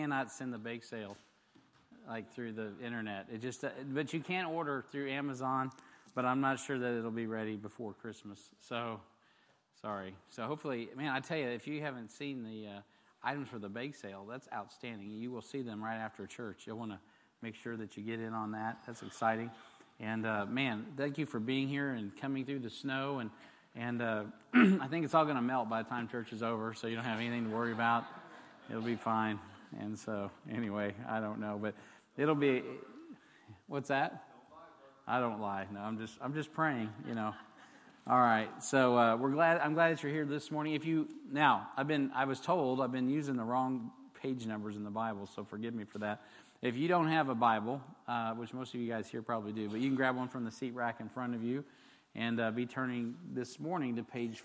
Cannot send the bake sale like through the internet. It just, but you can order through Amazon, but I'm not sure that it'll be ready before Christmas. So, sorry. So hopefully, man, I tell you, if you haven't seen the items for the bake sale, that's outstanding. You will see them right after church. You'll want to make sure that you get in on that. That's exciting. And man, thank you for being here and coming through the snow. And I think it's all going to melt by the time church is over, so you don't have anything to worry about. It'll be fine. And so, anyway, I don't know, but it'll be. What's that? I don't lie. No, I'm just praying. You know. All right. So I'm glad that you're here this morning. I was told I've been using the wrong page numbers in the Bible, so forgive me for that. If you don't have a Bible, which most of you guys here probably do, but you can grab one from the seat rack in front of you, and be turning this morning to page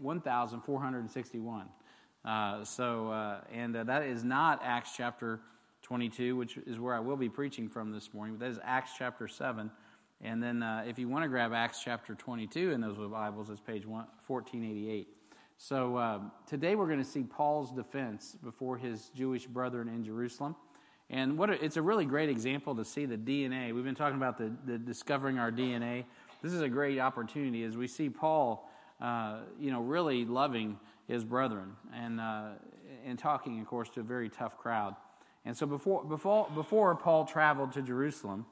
1461. That is not Acts chapter 22, which is where I will be preaching from this morning, but that is Acts chapter 7. And then if you want to grab Acts chapter 22 in those Bibles, it's page 1488. So today we're going to see Paul's defense before his Jewish brethren in Jerusalem. And it's a really great example to see the DNA. We've been talking about the discovering our DNA. This is a great opportunity as we see Paul, really loving his brethren and talking, of course, to a very tough crowd. And so before Paul traveled to Jerusalem,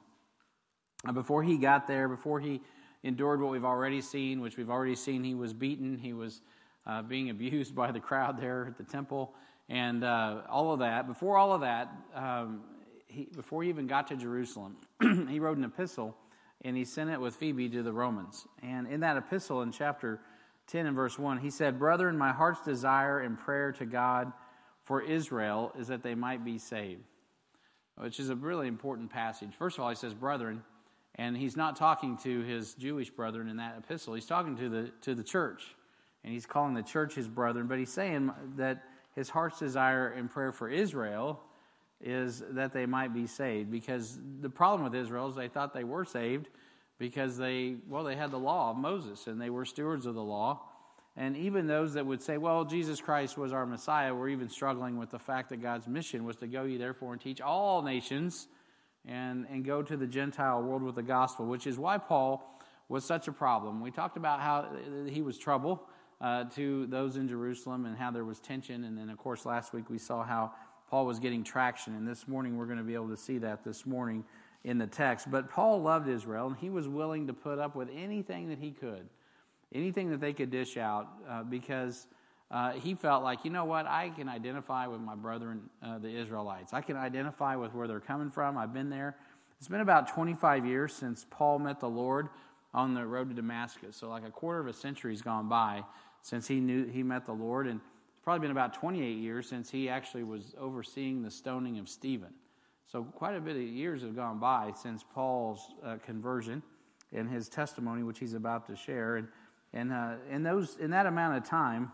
before he got there, before he endured what we've already seen, which we've already seen, he was beaten, he was being abused by the crowd there at the temple, and all of that. Before all of that, before he even got to Jerusalem, he wrote an epistle, and he sent it with Phoebe to the Romans. And in that epistle, in chapter 10 and verse 1, he said, "Brethren, my heart's desire and prayer to God for Israel is that they might be saved," which is a really important passage. First of all, he says, "Brethren," and he's not talking to his Jewish brethren in that epistle. He's talking to the church, and he's calling the church his brethren. But he's saying that his heart's desire and prayer for Israel is that they might be saved, because the problem with Israel is they thought they were saved because they had the law of Moses and they were stewards of the law. And even those that would say, well, Jesus Christ was our Messiah, were even struggling with the fact that God's mission was to go ye therefore and teach all nations and go to the Gentile world with the gospel, which is why Paul was such a problem. We talked about how he was trouble to those in Jerusalem and how there was tension. And then, of course, last week we saw how Paul was getting traction. And this morning we're going to be able to see that this morning in the text. But Paul loved Israel, and he was willing to put up with anything that he could, anything that they could dish out, because he felt like, you know what, I can identify with my brethren, the Israelites. I can identify with where they're coming from. I've been there. It's been about 25 years since Paul met the Lord on the road to Damascus. So like a quarter of a century's gone by since he met the Lord, and it's probably been about 28 years since he actually was overseeing the stoning of Stephen. So quite a bit of years have gone by since Paul's conversion and his testimony, which he's about to share. And in that amount of time,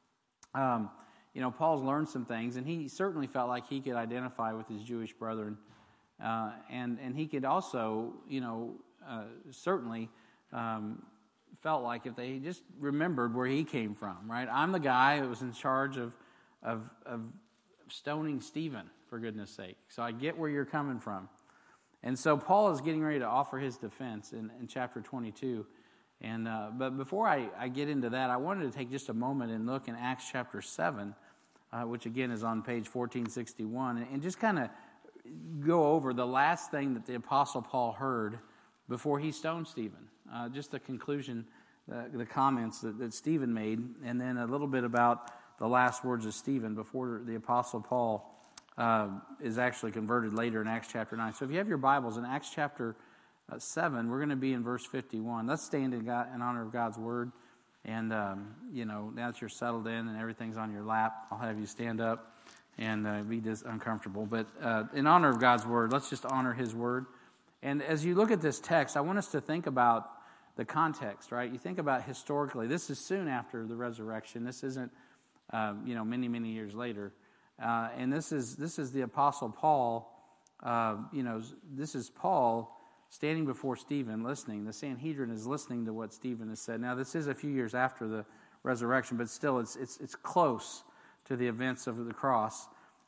Paul's learned some things, and he certainly felt like he could identify with his Jewish brethren, and he could also, certainly felt like if they just remembered where he came from, right? I'm the guy that was in charge of stoning Stephen, for goodness sake. So I get where you're coming from. And so Paul is getting ready to offer his defense in chapter 22. But before I get into that, I wanted to take just a moment and look in Acts chapter 7, which again is on page 1461, and just kind of go over the last thing that the Apostle Paul heard before he stoned Stephen. Just the conclusion, the comments that Stephen made, and then a little bit about the last words of Stephen before the Apostle Paul is actually converted later in Acts chapter 9. So if you have your Bibles in Acts chapter 7, we're going to be in verse 51. Let's stand in honor of God's word. And, now that you're settled in and everything's on your lap, I'll have you stand up and be uncomfortable. But in honor of God's word, let's just honor his word. And as you look at this text, I want us to think about the context, right? You think about historically. This is soon after the resurrection. This isn't, many, many years later. And this is the Apostle Paul. This is Paul standing before Stephen, listening. The Sanhedrin is listening to what Stephen has said. Now, this is a few years after the resurrection, but still, it's close to the events of the cross.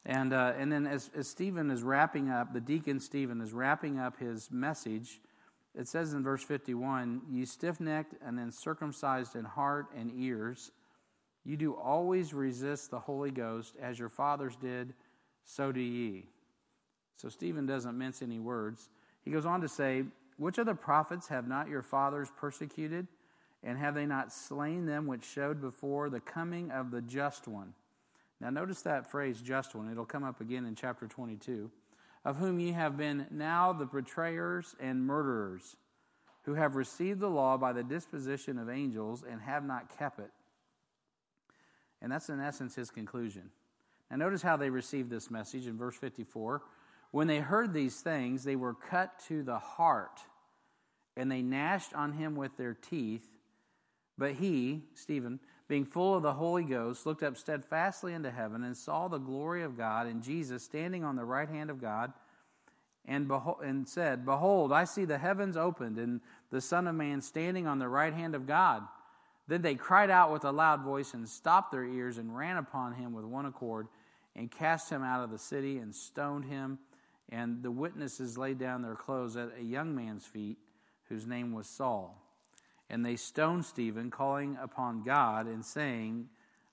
And then as Stephen is wrapping up, the deacon Stephen is wrapping up his message, it says in verse 51, "Ye stiff-necked and uncircumcised in heart and ears, you do always resist the Holy Ghost, as your fathers did, so do ye." So Stephen doesn't mince any words. He goes on to say, "Which of the prophets have not your fathers persecuted? And have they not slain them which showed before the coming of the just one?" Now notice that phrase, just one. It'll come up again in chapter 22. "Of whom ye have been now the betrayers and murderers, who have received the law by the disposition of angels and have not kept it." And that's in essence his conclusion. Now notice how they received this message in verse 54. "When they heard these things, they were cut to the heart, and they gnashed on him with their teeth. But he," Stephen, "being full of the Holy Ghost, looked up steadfastly into heaven and saw the glory of God and Jesus standing on the right hand of God, and said, Behold, I see the heavens opened and the Son of Man standing on the right hand of God. Then they cried out with a loud voice and stopped their ears and ran upon him with one accord and cast him out of the city and stoned him. And the witnesses laid down their clothes at a young man's feet, whose name was Saul. And they stoned Stephen, calling upon God and saying,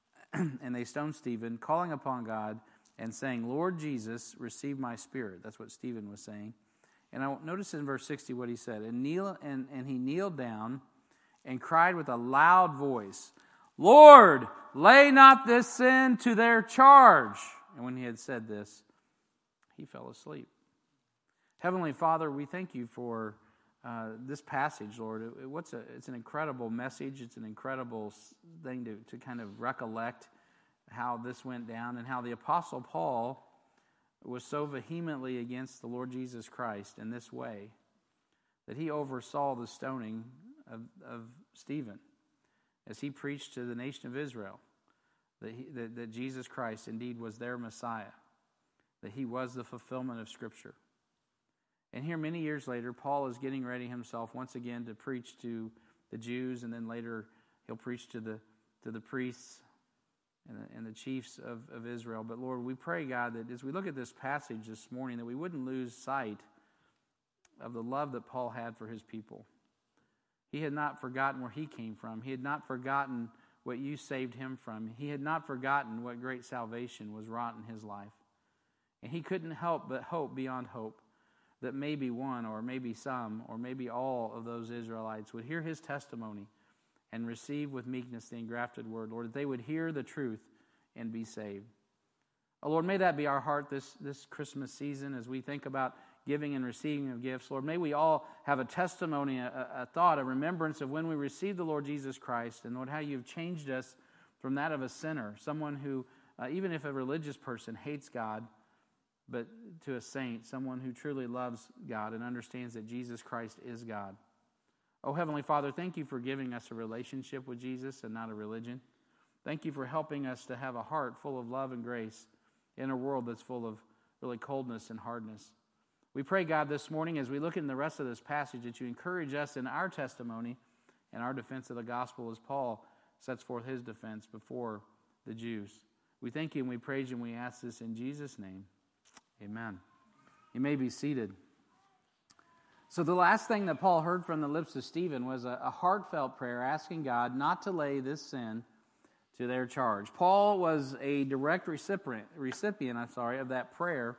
Lord Jesus, receive my spirit." That's what Stephen was saying. And I notice in verse 60 what he said. And he kneeled down and cried with a loud voice, "Lord, lay not this sin to their charge." And when he had said this, he fell asleep. Heavenly Father, we thank you for this passage, Lord. It's an incredible message. It's an incredible thing to kind of recollect how this went down and how the Apostle Paul was so vehemently against the Lord Jesus Christ in this way that he oversaw the stoning of Stephen as he preached to the nation of Israel that Jesus Christ indeed was their Messiah, that he was the fulfillment of Scripture. And here many years later, Paul is getting ready himself once again to preach to the Jews, and then later he'll preach to the priests and the chiefs of Israel. But Lord, we pray, God, that as we look at this passage this morning, that we wouldn't lose sight of the love that Paul had for his people. He had not forgotten where he came from. He had not forgotten what you saved him from. He had not forgotten what great salvation was wrought in his life. And he couldn't help but hope beyond hope that maybe one or maybe some or maybe all of those Israelites would hear his testimony and receive with meekness the engrafted word, Lord, that they would hear the truth and be saved. Oh, Lord, may that be our heart this Christmas season as we think about giving and receiving of gifts. Lord, may we all have a testimony, a thought, a remembrance of when we received the Lord Jesus Christ, and Lord, how you've changed us from that of a sinner, someone who, even if a religious person hates God, but to a saint, someone who truly loves God and understands that Jesus Christ is God. Oh, Heavenly Father, thank you for giving us a relationship with Jesus and not a religion. Thank you for helping us to have a heart full of love and grace in a world that's full of really coldness and hardness. We pray, God, this morning as we look in the rest of this passage that you encourage us in our testimony and our defense of the gospel as Paul sets forth his defense before the Jews. We thank you and we praise you and we ask this in Jesus' name. Amen. You may be seated. So the last thing that Paul heard from the lips of Stephen was a heartfelt prayer asking God not to lay this sin to their charge. Paul was a direct recipient of that prayer.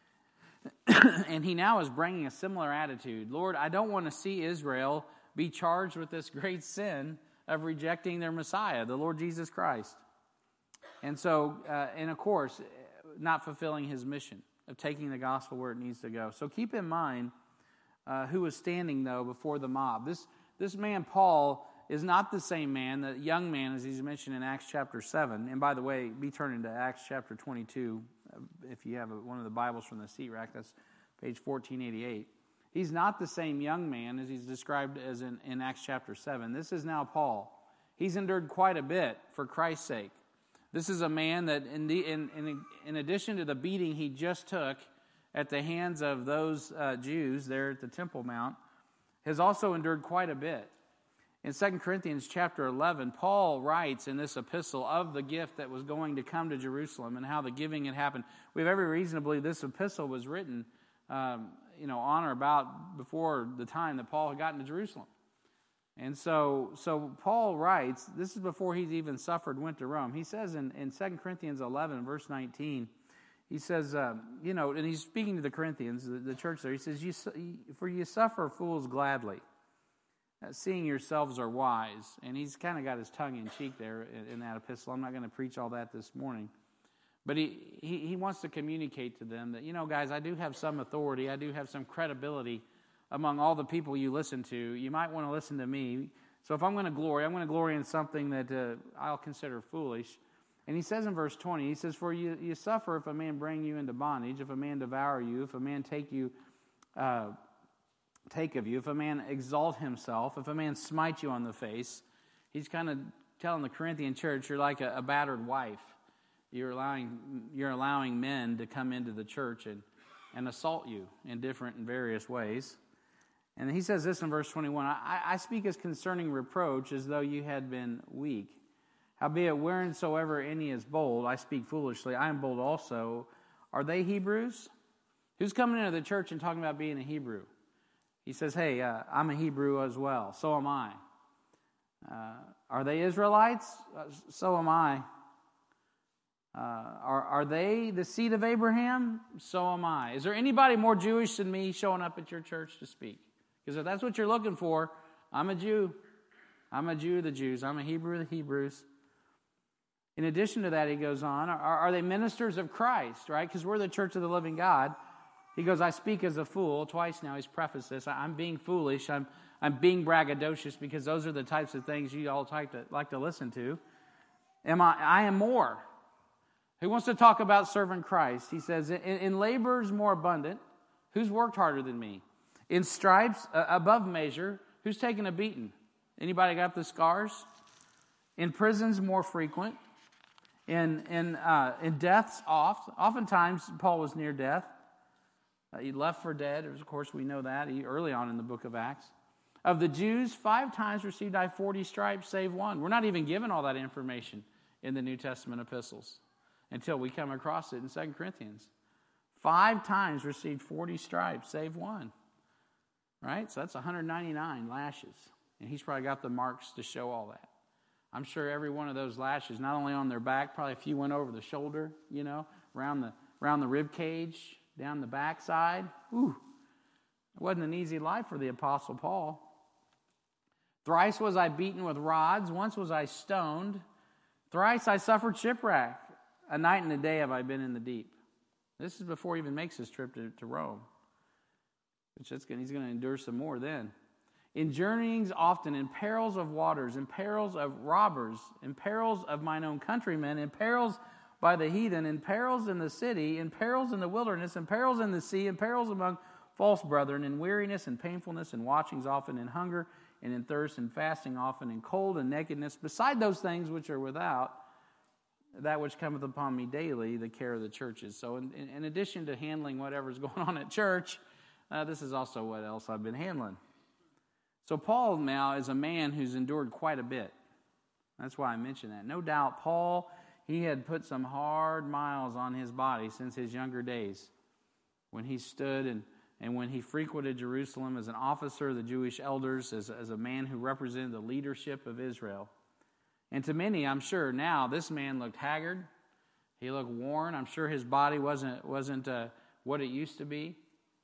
And he now is bringing a similar attitude. Lord, I don't want to see Israel be charged with this great sin of rejecting their Messiah, the Lord Jesus Christ. And so, and of course, not fulfilling his mission of taking the gospel where it needs to go. So keep in mind who was standing, though, before the mob. This man, Paul, is not the same man, the young man, as he's mentioned in Acts chapter 7. And by the way, be turning to Acts chapter 22. If you have one of the Bibles from the seat rack, that's page 1488. He's not the same young man as he's described as in Acts chapter 7. This is now Paul. He's endured quite a bit for Christ's sake. This is a man that, in addition to the beating he just took at the hands of those Jews there at the Temple Mount, has also endured quite a bit. In 2 Corinthians chapter 11, Paul writes in this epistle of the gift that was going to come to Jerusalem and how the giving had happened. We have every reason to believe this epistle was written on or about before the time that Paul had gotten to Jerusalem. And so Paul writes, this is before he's even suffered, went to Rome. He says in 2 Corinthians 11, verse 19, he says, and he's speaking to the Corinthians, the church there. He says, for you suffer fools gladly, seeing yourselves are wise. And he's kind of got his tongue in cheek there in that epistle. I'm not going to preach all that this morning. But he wants to communicate to them that, guys, I do have some authority. I do have some credibility among all the people you listen to. You might want to listen to me. So if I'm going to glory in something that I'll consider foolish. And he says in verse 20, he says, for you suffer if a man bring you into bondage, if a man devour you, if a man take of you, if a man exalt himself, if a man smite you on the face. He's kind of telling the Corinthian church, you're like a battered wife. You're allowing men to come into the church and assault you in different and various ways. And he says this in verse 21, I speak as concerning reproach as though you had been weak. Howbeit, wheresoever any is bold, I speak foolishly. I am bold also. Are they Hebrews? Who's coming into the church and talking about being a Hebrew? He says, hey, I'm a Hebrew as well. So am I. Are they Israelites? So am I. Are they the seed of Abraham? So am I. Is there anybody more Jewish than me showing up at your church to speak? Because if that's what you're looking for, I'm a Jew. I'm a Jew of the Jews. I'm a Hebrew of the Hebrews. In addition to that, he goes on, are they ministers of Christ, right? Because we're the church of the living God. He goes, I speak as a fool. Twice now he's prefaced this. I'm being foolish. I'm being braggadocious because those are the types of things you all like to listen to. I am more. Who wants to talk about serving Christ? He says, in labors more abundant, who's worked harder than me? In stripes above measure, who's taken a beating? Anybody got the scars? In prisons more frequent. In deaths oft. Oftentimes, Paul was near death. He left for dead. Of course, we know that early on in the book of Acts. Of the Jews, 5 times received I 40 stripes, save one. We're not even given all that information in the New Testament epistles until we come across it in 2 Corinthians. 5 times received 40 stripes, save one. Right? So that's 199 lashes. And he's probably got the marks to show all that. I'm sure every one of those lashes, not only on their back, probably a few went over the shoulder, around the rib cage, down the backside. Ooh, it wasn't an easy life for the Apostle Paul. Thrice was I beaten with rods, once was I stoned. Thrice I suffered shipwreck. A night and a day have I been in the deep. This is before he even makes his trip to Rome. Which he's going to endure some more then. In journeyings often, in perils of waters, in perils of robbers, in perils of mine own countrymen, in perils by the heathen, in perils in the city, in perils in the wilderness, in perils in the sea, in perils among false brethren, in weariness and painfulness, in watchings often, in hunger and in thirst, in fasting often, in cold and nakedness, beside those things which are without, that which cometh upon me daily, the care of the churches. So in addition to handling whatever's going on at church, this is also what else I've been handling. So Paul now is a man who's endured quite a bit. That's why I mention that. No doubt Paul, he had put some hard miles on his body since his younger days when he stood and when he frequented Jerusalem as an officer of the Jewish elders, as a man who represented the leadership of Israel. And to many, I'm sure, now this man looked haggard. He looked worn. I'm sure his body wasn't what it used to be.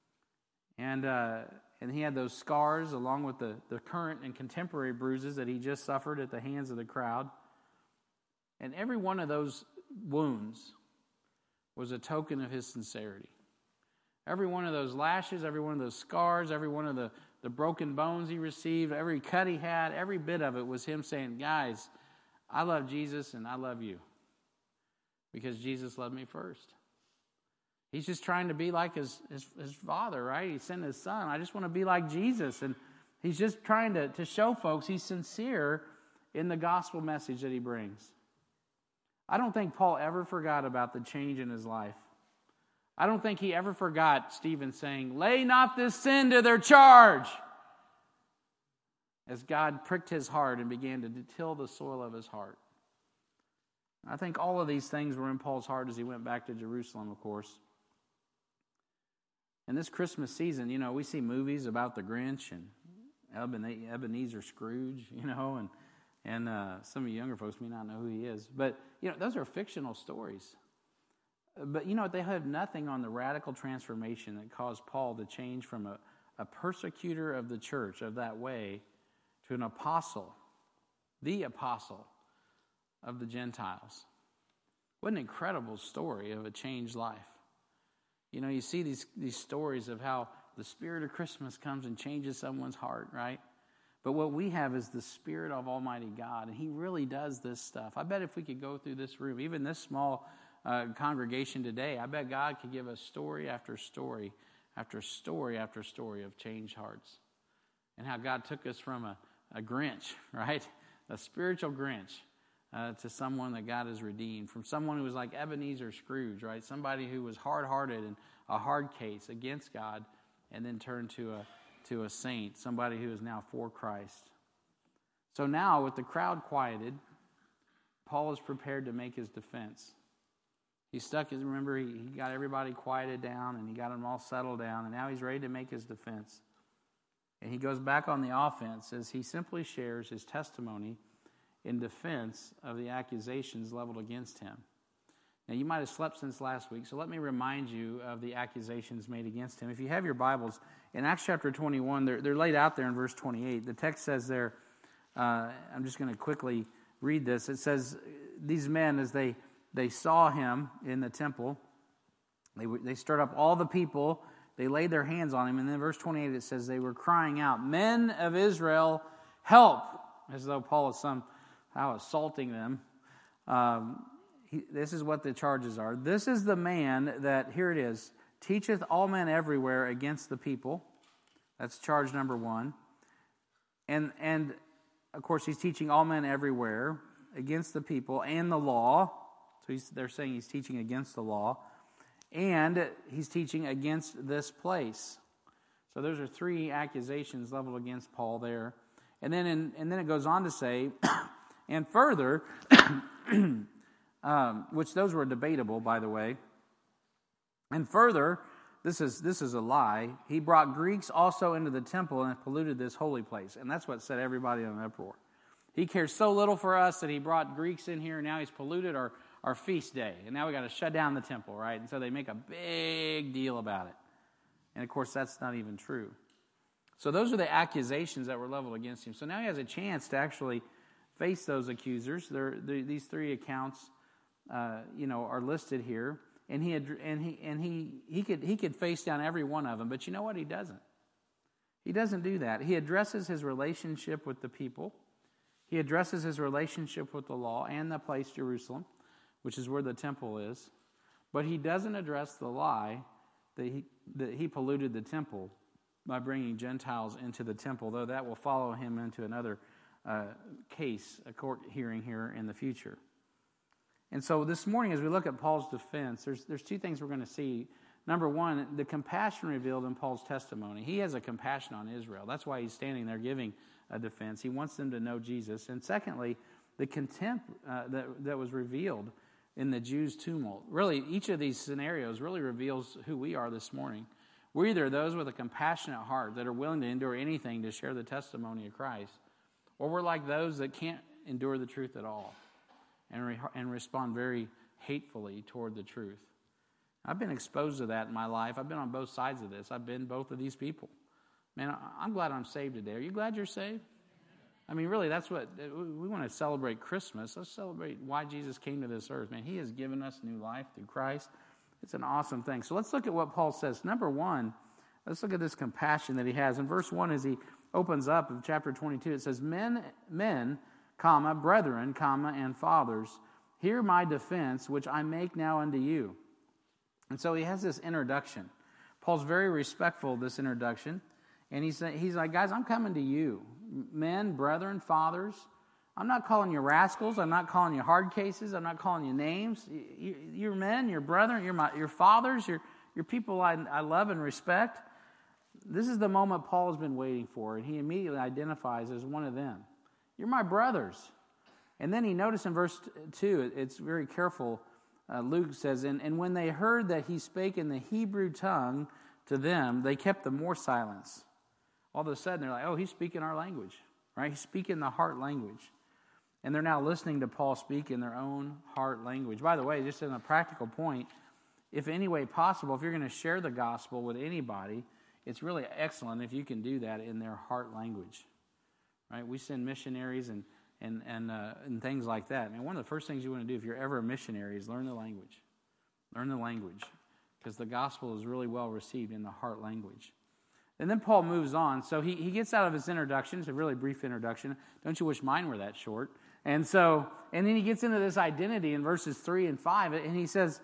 And he had those scars along with the current and contemporary bruises that he just suffered at the hands of the crowd. And every one of those wounds was a token of his sincerity. Every one of those lashes, every one of those scars, every one of the broken bones he received, every cut he had, every bit of it was him saying, guys, I love Jesus and I love you because Jesus loved me first. He's just trying to be like his father, right? He sent his son. I just want to be like Jesus. And he's just trying to show folks he's sincere in the gospel message that he brings. I don't think Paul ever forgot about the change in his life. I don't think he ever forgot Stephen saying, lay not this sin to their charge. as God pricked his heart and began to till the soil of his heart. I think all of these things were in Paul's heart as he went back to Jerusalem, of course. And this Christmas season, we see movies about the Grinch and Ebenezer Scrooge, and some of you younger folks may not know who he is. But, those are fictional stories. But, they have nothing on the radical transformation that caused Paul to change from a persecutor of the church of that way to an apostle, the apostle of the Gentiles. What an incredible story of a changed life. You see these stories of how the spirit of Christmas comes and changes someone's heart, right? But what we have is the Spirit of Almighty God, and he really does this stuff. I bet if we could go through this room, even this small congregation today, I bet God could give us story after story after story after story of changed hearts. And how God took us from a Grinch, right? A spiritual Grinch, to someone that God has redeemed. From someone who was like Ebenezer Scrooge, right? Somebody who was hard-hearted and a hard case against God, and then turned to a saint, somebody who is now for Christ. So now, with the crowd quieted, Paul is prepared to make his defense. He got everybody quieted down, and he got them all settled down, and now he's ready to make his defense. And he goes back on the offense as he simply shares his testimony in defense of the accusations leveled against him. Now, you might have slept since last week, so let me remind you of the accusations made against him. If you have your Bibles, in Acts chapter 21, they're laid out there in verse 28. The text says there, I'm just going to quickly read this. It says, these men, as they saw him in the temple, they stirred up all the people, they laid their hands on him, and then verse 28 it says they were crying out, "Men of Israel, help!" As though Paul is somehow assaulting them. This is what the charges are. This is the man that, here it is, teacheth all men everywhere against the people. That's charge number one. And of course, he's teaching all men everywhere against the people and the law. So they're saying he's teaching against the law. And he's teaching against this place. So those are three accusations leveled against Paul there. And then it goes on to say, and further, which those were debatable, by the way. And further, this is a lie. He brought Greeks also into the temple and polluted this holy place. And that's what set everybody in an uproar. He cares so little for us that he brought Greeks in here, and now he's polluted our feast day. And now we got to shut down the temple, right? And so they make a big deal about it. And of course, that's not even true. So those are the accusations that were leveled against him. So now he has a chance to actually face those accusers. These three accounts, are listed here, and he could face down every one of them. But you know what? He doesn't. He doesn't do that. He addresses his relationship with the people. He addresses his relationship with the law and the place Jerusalem, which is where the temple is. But he doesn't address the lie that he polluted the temple by bringing Gentiles into the temple, though that will follow him into another case, a court hearing here in the future. And so this morning, as we look at Paul's defense, there's two things we're going to see. Number one, the compassion revealed in Paul's testimony. He has a compassion on Israel. That's why he's standing there giving a defense. He wants them to know Jesus. And secondly, the contempt that was revealed in the Jews' tumult. Really, each of these scenarios really reveals who we are this morning. We're either those with a compassionate heart that are willing to endure anything to share the testimony of Christ, or we're like those that can't endure the truth at all and respond very hatefully toward the truth. I've been exposed to that in my life. I've been on both sides of this. I've been both of these people. Man, I'm glad I'm saved today. Are you glad you're saved? I mean, really, that's what we want to celebrate Christmas. Let's celebrate why Jesus came to this earth. Man, he has given us new life through Christ. It's an awesome thing. So let's look at what Paul says. Number one, let's look at this compassion that he has. In verse 1, as he opens up in chapter 22, it says, Men, comma, brethren, comma, and fathers, hear my defense, which I make now unto you. And so he has this introduction. Paul's very respectful of this introduction. And he's like, guys, I'm coming to you. Men, brethren, fathers. I'm not calling you rascals. I'm not calling you hard cases. I'm not calling you names. You're men, you're brethren, you're fathers, you're people I love and respect. this is the moment Paul has been waiting for, and he immediately identifies as one of them. You're my brothers. And then he noticed in verse 2, it's very careful. Luke says, and when they heard that he spake in the Hebrew tongue to them, they kept the more silence. All of a sudden, they're like, oh, he's speaking our language, right? He's speaking the heart language. And they're now listening to Paul speak in their own heart language. By the way, just in a practical point, if any way possible, if you're going to share the gospel with anybody, it's really excellent if you can do that in their heart language, right? We send missionaries and things like that. I mean, one of the first things you want to do if you're ever a missionary is learn the language. Learn the language, because the gospel is really well received in the heart language. And then Paul moves on. So he gets out of his introduction. It's a really brief introduction. Don't you wish mine were that short? And then he gets into this identity in verses 3 and 5, and he says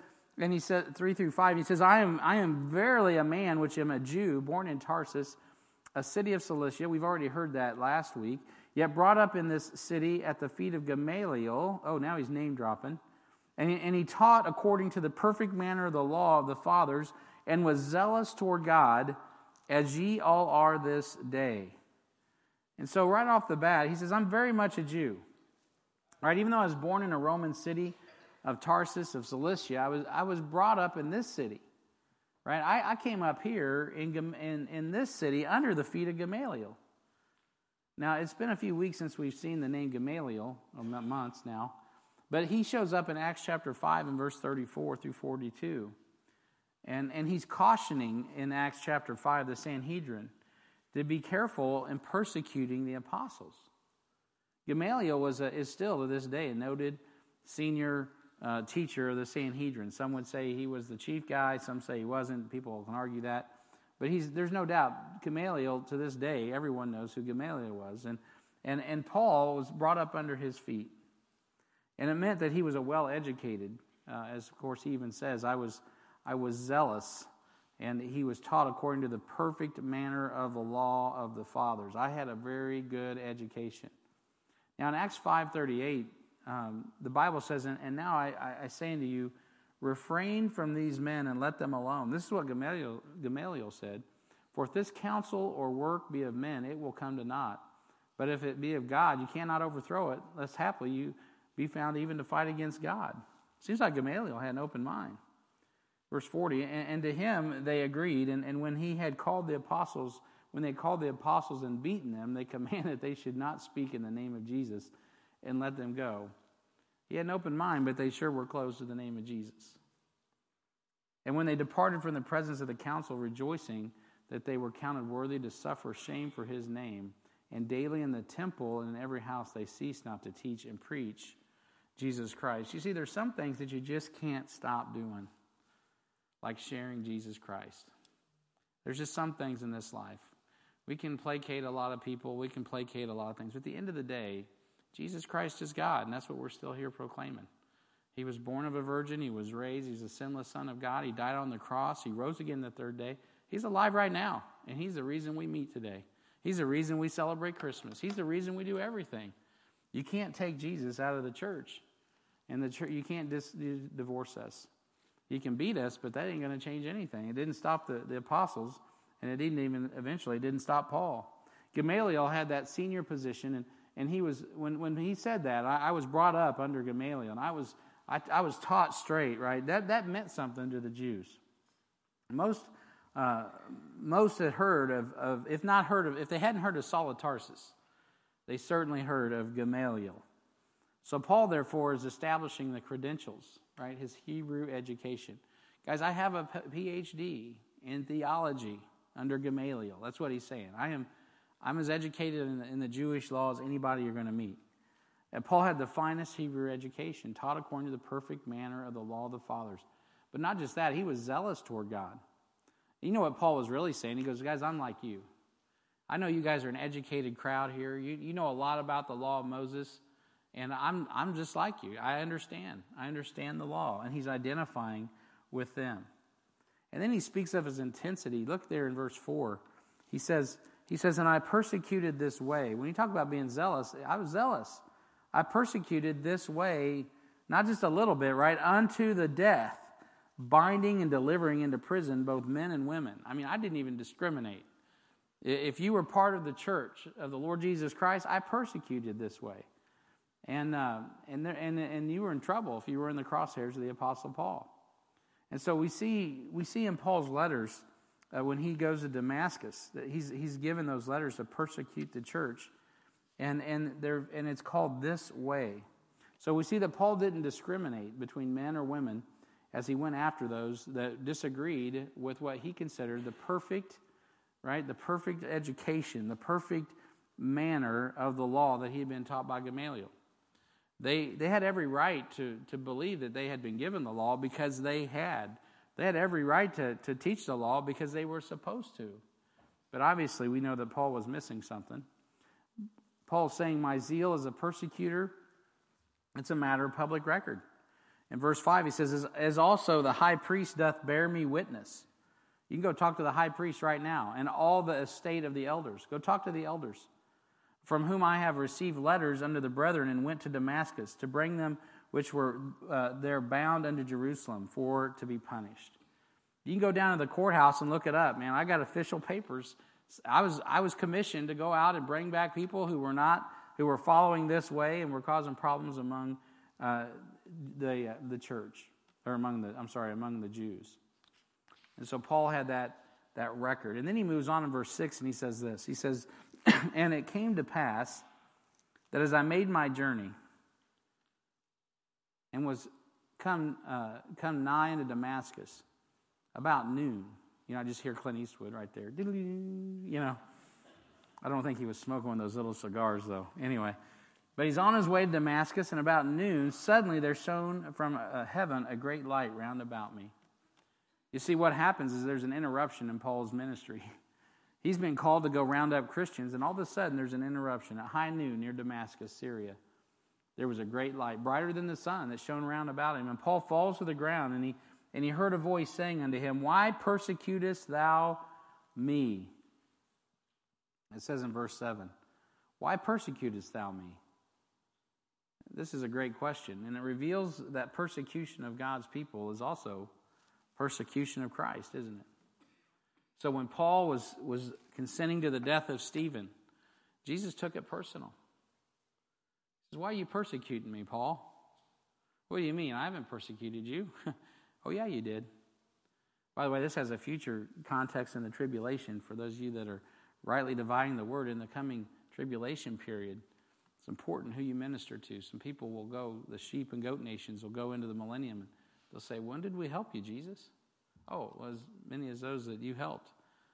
3 through 5, he says, I am verily a man which am a Jew, born in Tarsus, a city of Cilicia. We've already heard that last week. Yet brought up in this city at the feet of Gamaliel. Oh, now he's name dropping. And he taught according to the perfect manner of the law of the fathers, and was zealous toward God, as ye all are this day. And so right off the bat, he says, I'm very much a Jew. Right? Even though I was born in a Roman city of Tarsus, of Cilicia, I was brought up in this city. Right? I came up here in this city under the feet of Gamaliel. Now, it's been a few weeks since we've seen the name Gamaliel, or months now, but he shows up in Acts chapter 5 and verse 34 through 42. And he's cautioning in Acts chapter 5 the Sanhedrin to be careful in persecuting the apostles. Gamaliel is still to this day a noted senior teacher of the Sanhedrin. Some would say he was the chief guy, some say he wasn't. People can argue that. But there's no doubt, Gamaliel, to this day, everyone knows who Gamaliel was. And Paul was brought up under his feet. And it meant that he was a well-educated, as of course he even says, I was zealous, and he was taught according to the perfect manner of the law of the fathers. I had a very good education. Now in Acts 5:38, the Bible says, and now I say unto you, refrain from these men and let them alone. This is what Gamaliel said. For if this counsel or work be of men, it will come to naught. But if it be of God, you cannot overthrow it, lest haply you be found even to fight against God. Seems like Gamaliel had an open mind. Verse 40, and to him they agreed, and when he had called the apostles, and beaten them, they commanded they should not speak in the name of Jesus, and let them go. He had an open mind, but they sure were closed to the name of Jesus. And when they departed from the presence of the council, rejoicing that they were counted worthy to suffer shame for his name, and daily in the temple and in every house they ceased not to teach and preach Jesus Christ. You see, there's some things that you just can't stop doing, like sharing Jesus Christ. There's just some things in this life. We can placate a lot of people. We can placate a lot of things. But at the end of the day, Jesus Christ is God, and that's what we're still here proclaiming. He was born of a virgin. He was raised. He's a sinless Son of God. He died on the cross. He rose again the third day. He's alive right now, and he's the reason we meet today. He's the reason we celebrate Christmas. He's the reason we do everything. You can't take Jesus out of the church, and the church, you can't divorce us. He can beat us, but that ain't going to change anything. It didn't stop the apostles, and it didn't stop Paul. Gamaliel had that senior position, and he was when he said that, I was brought up under Gamaliel, and I was taught straight, right? That meant something to the Jews. Most had heard of if they hadn't heard of Saul of Tarsus, they certainly heard of Gamaliel. So Paul, therefore, is establishing the credentials, right? His Hebrew education. Guys, I have a PhD in theology under Gamaliel. That's what he's saying. I'm as educated in the Jewish law as anybody you're going to meet. And Paul had the finest Hebrew education, taught according to the perfect manner of the law of the fathers. But not just that, he was zealous toward God. You know what Paul was really saying? He goes, guys, I'm like you. I know you guys are an educated crowd here. You know a lot about the law of Moses, and I'm just like you. I understand the law, and he's identifying with them. And then he speaks of his intensity. Look there in verse 4. He says, and I persecuted this way. When you talk about being zealous, I was zealous. I persecuted this way, not just a little bit, right? Unto the death, binding and delivering into prison both men and women. I mean, I didn't even discriminate. If you were part of the church of the Lord Jesus Christ, I persecuted this way. And you were in trouble if you were in the crosshairs of the Apostle Paul. And so we see in Paul's letters when he goes to Damascus that he's given those letters to persecute the church, and it's called This Way. So we see that Paul didn't discriminate between men or women as he went after those that disagreed with what he considered the perfect education, the perfect manner of the law that he had been taught by Gamaliel. They had every right to believe that they had been given the law because they had every right to teach the law because they were supposed to. But obviously we know that Paul was missing something. Paul's saying, my zeal as a persecutor, it's a matter of public record. In verse 5 he says, as also the high priest doth bear me witness. You can go talk to the high priest right now and all the estate of the elders. Go talk to the elders, from whom I have received letters unto the brethren, and went to Damascus to bring them which were there bound unto Jerusalem for to be punished. You can go down to the courthouse and look it up, man. I got official papers. I was commissioned to go out and bring back people who were following this way and were causing problems among the church, or among the Jews. And so Paul had that record. And then he moves on in verse 6 and he says this. He says, and it came to pass that as I made my journey and was come nigh into Damascus about noon. I just hear Clint Eastwood right there. I don't think he was smoking one of those little cigars though. Anyway, but he's on his way to Damascus, and about noon, suddenly there shone from heaven a great light round about me. You see, what happens is there's an interruption in Paul's ministry. He's been called to go round up Christians, and all of a sudden there's an interruption. At high noon near Damascus, Syria, there was a great light, brighter than the sun, that shone round about him. And Paul falls to the ground, and he heard a voice saying unto him, why persecutest thou me? It says in verse 7, why persecutest thou me? This is a great question, and it reveals that persecution of God's people is also persecution of Christ, isn't it? So when Paul was consenting to the death of Stephen, Jesus took it personal. He says, why are you persecuting me, Paul? What do you mean? I haven't persecuted you. Oh, yeah, you did. By the way, this has a future context in the tribulation for those of you that are rightly dividing the word in the coming tribulation period. It's important who you minister to. Some people will go, the sheep and goat nations will go into the millennium and they'll say, when did we help you, Jesus? Oh, it was many as those that you helped.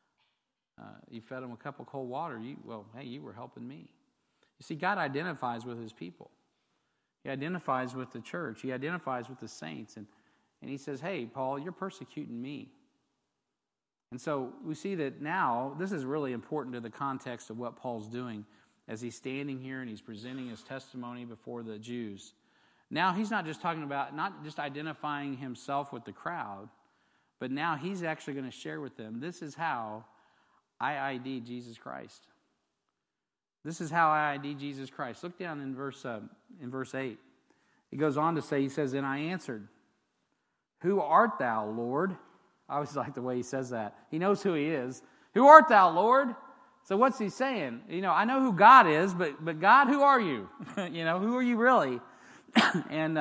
You fed them a cup of cold water. You were helping me. You see, God identifies with his people. He identifies with the church. He identifies with the saints. And he says, hey, Paul, you're persecuting me. And so we see that now, this is really important to the context of what Paul's doing as he's standing here and he's presenting his testimony before the Jews. Now he's not just talking about, not just identifying himself with the crowd, but now he's actually going to share with them, this is how I ID Jesus Christ. This is how I ID Jesus Christ. Look down in verse 8. He goes on to say, he says, and I answered, who art thou, Lord? I always like the way he says that. He knows who he is. Who art thou, Lord? So what's he saying? I know who God is, but God, who are you? Who are you really? And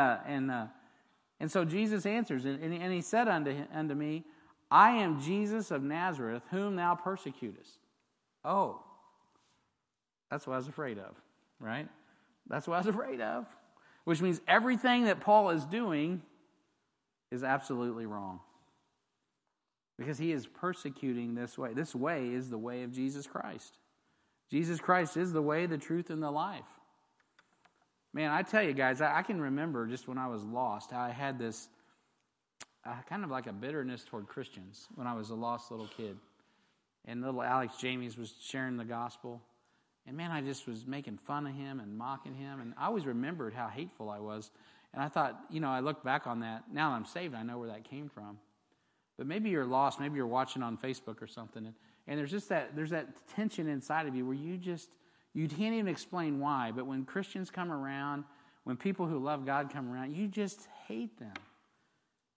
so Jesus answers, and he said unto me, I am Jesus of Nazareth, whom thou persecutest. Oh, that's what I was afraid of, right? That's what I was afraid of. Which means everything that Paul is doing is absolutely wrong. Because he is persecuting this way. This way is the way of Jesus Christ. Jesus Christ is the way, the truth, and the life. Man, I tell you guys, I can remember just when I was lost, how I had this kind of like a bitterness toward Christians when I was a lost little kid. And little Alex Jamies was sharing the gospel. And man, I just was making fun of him and mocking him. And I always remembered how hateful I was. And I thought, I look back on that. Now that I'm saved, I know where that came from. But maybe you're lost. Maybe you're watching on Facebook or something. And there's just there's that tension inside of you where you can't even explain why. But when Christians come around, when people who love God come around, you just hate them.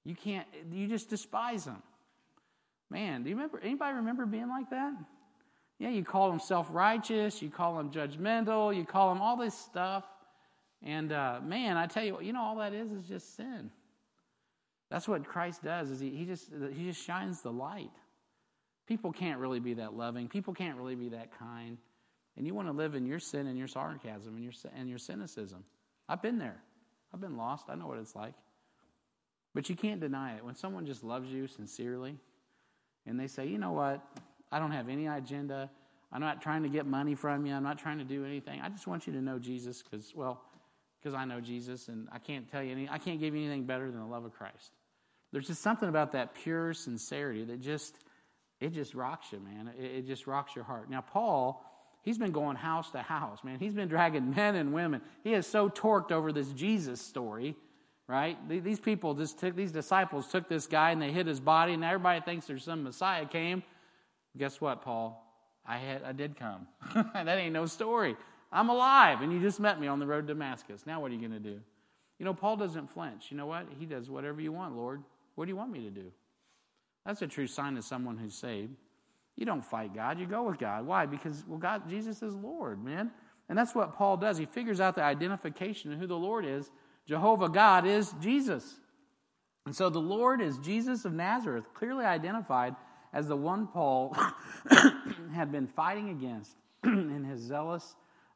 You just despise them. Man, anybody remember being like that? Yeah, you call them self-righteous, you call them judgmental, you call them all this stuff. And man, I tell you what, all that is just sin. That's what Christ does, is he just shines the light. People can't really be that loving. People can't really be that kind. And you want to live in your sin and your sarcasm and your cynicism. I've been there. I've been lost. I know what it's like. But you can't deny it. When someone just loves you sincerely and they say, you know what, I don't have any agenda. I'm not trying to get money from you. I'm not trying to do anything. I just want you to know Jesus because I know Jesus and I can't give you anything better than the love of Christ. There's just something about that pure sincerity that it just rocks you, man. It just rocks your heart. Now, Paul, he's been going house to house, man. He's been dragging men and women. He is so torqued over this Jesus story, right? These disciples took this guy and they hid his body, and everybody thinks there's some Messiah came. Guess what, Paul? I did come. That ain't no story. I'm alive, and you just met me on the road to Damascus. Now what are you going to do? Paul doesn't flinch. You know what? He does whatever you want, Lord. What do you want me to do? That's a true sign of someone who's saved. You don't fight God. You go with God. Why? Because, Jesus is Lord, man. And that's what Paul does. He figures out the identification of who the Lord is. Jehovah God is Jesus. And so the Lord is Jesus of Nazareth, clearly identified as the one Paul had been fighting against in his zealous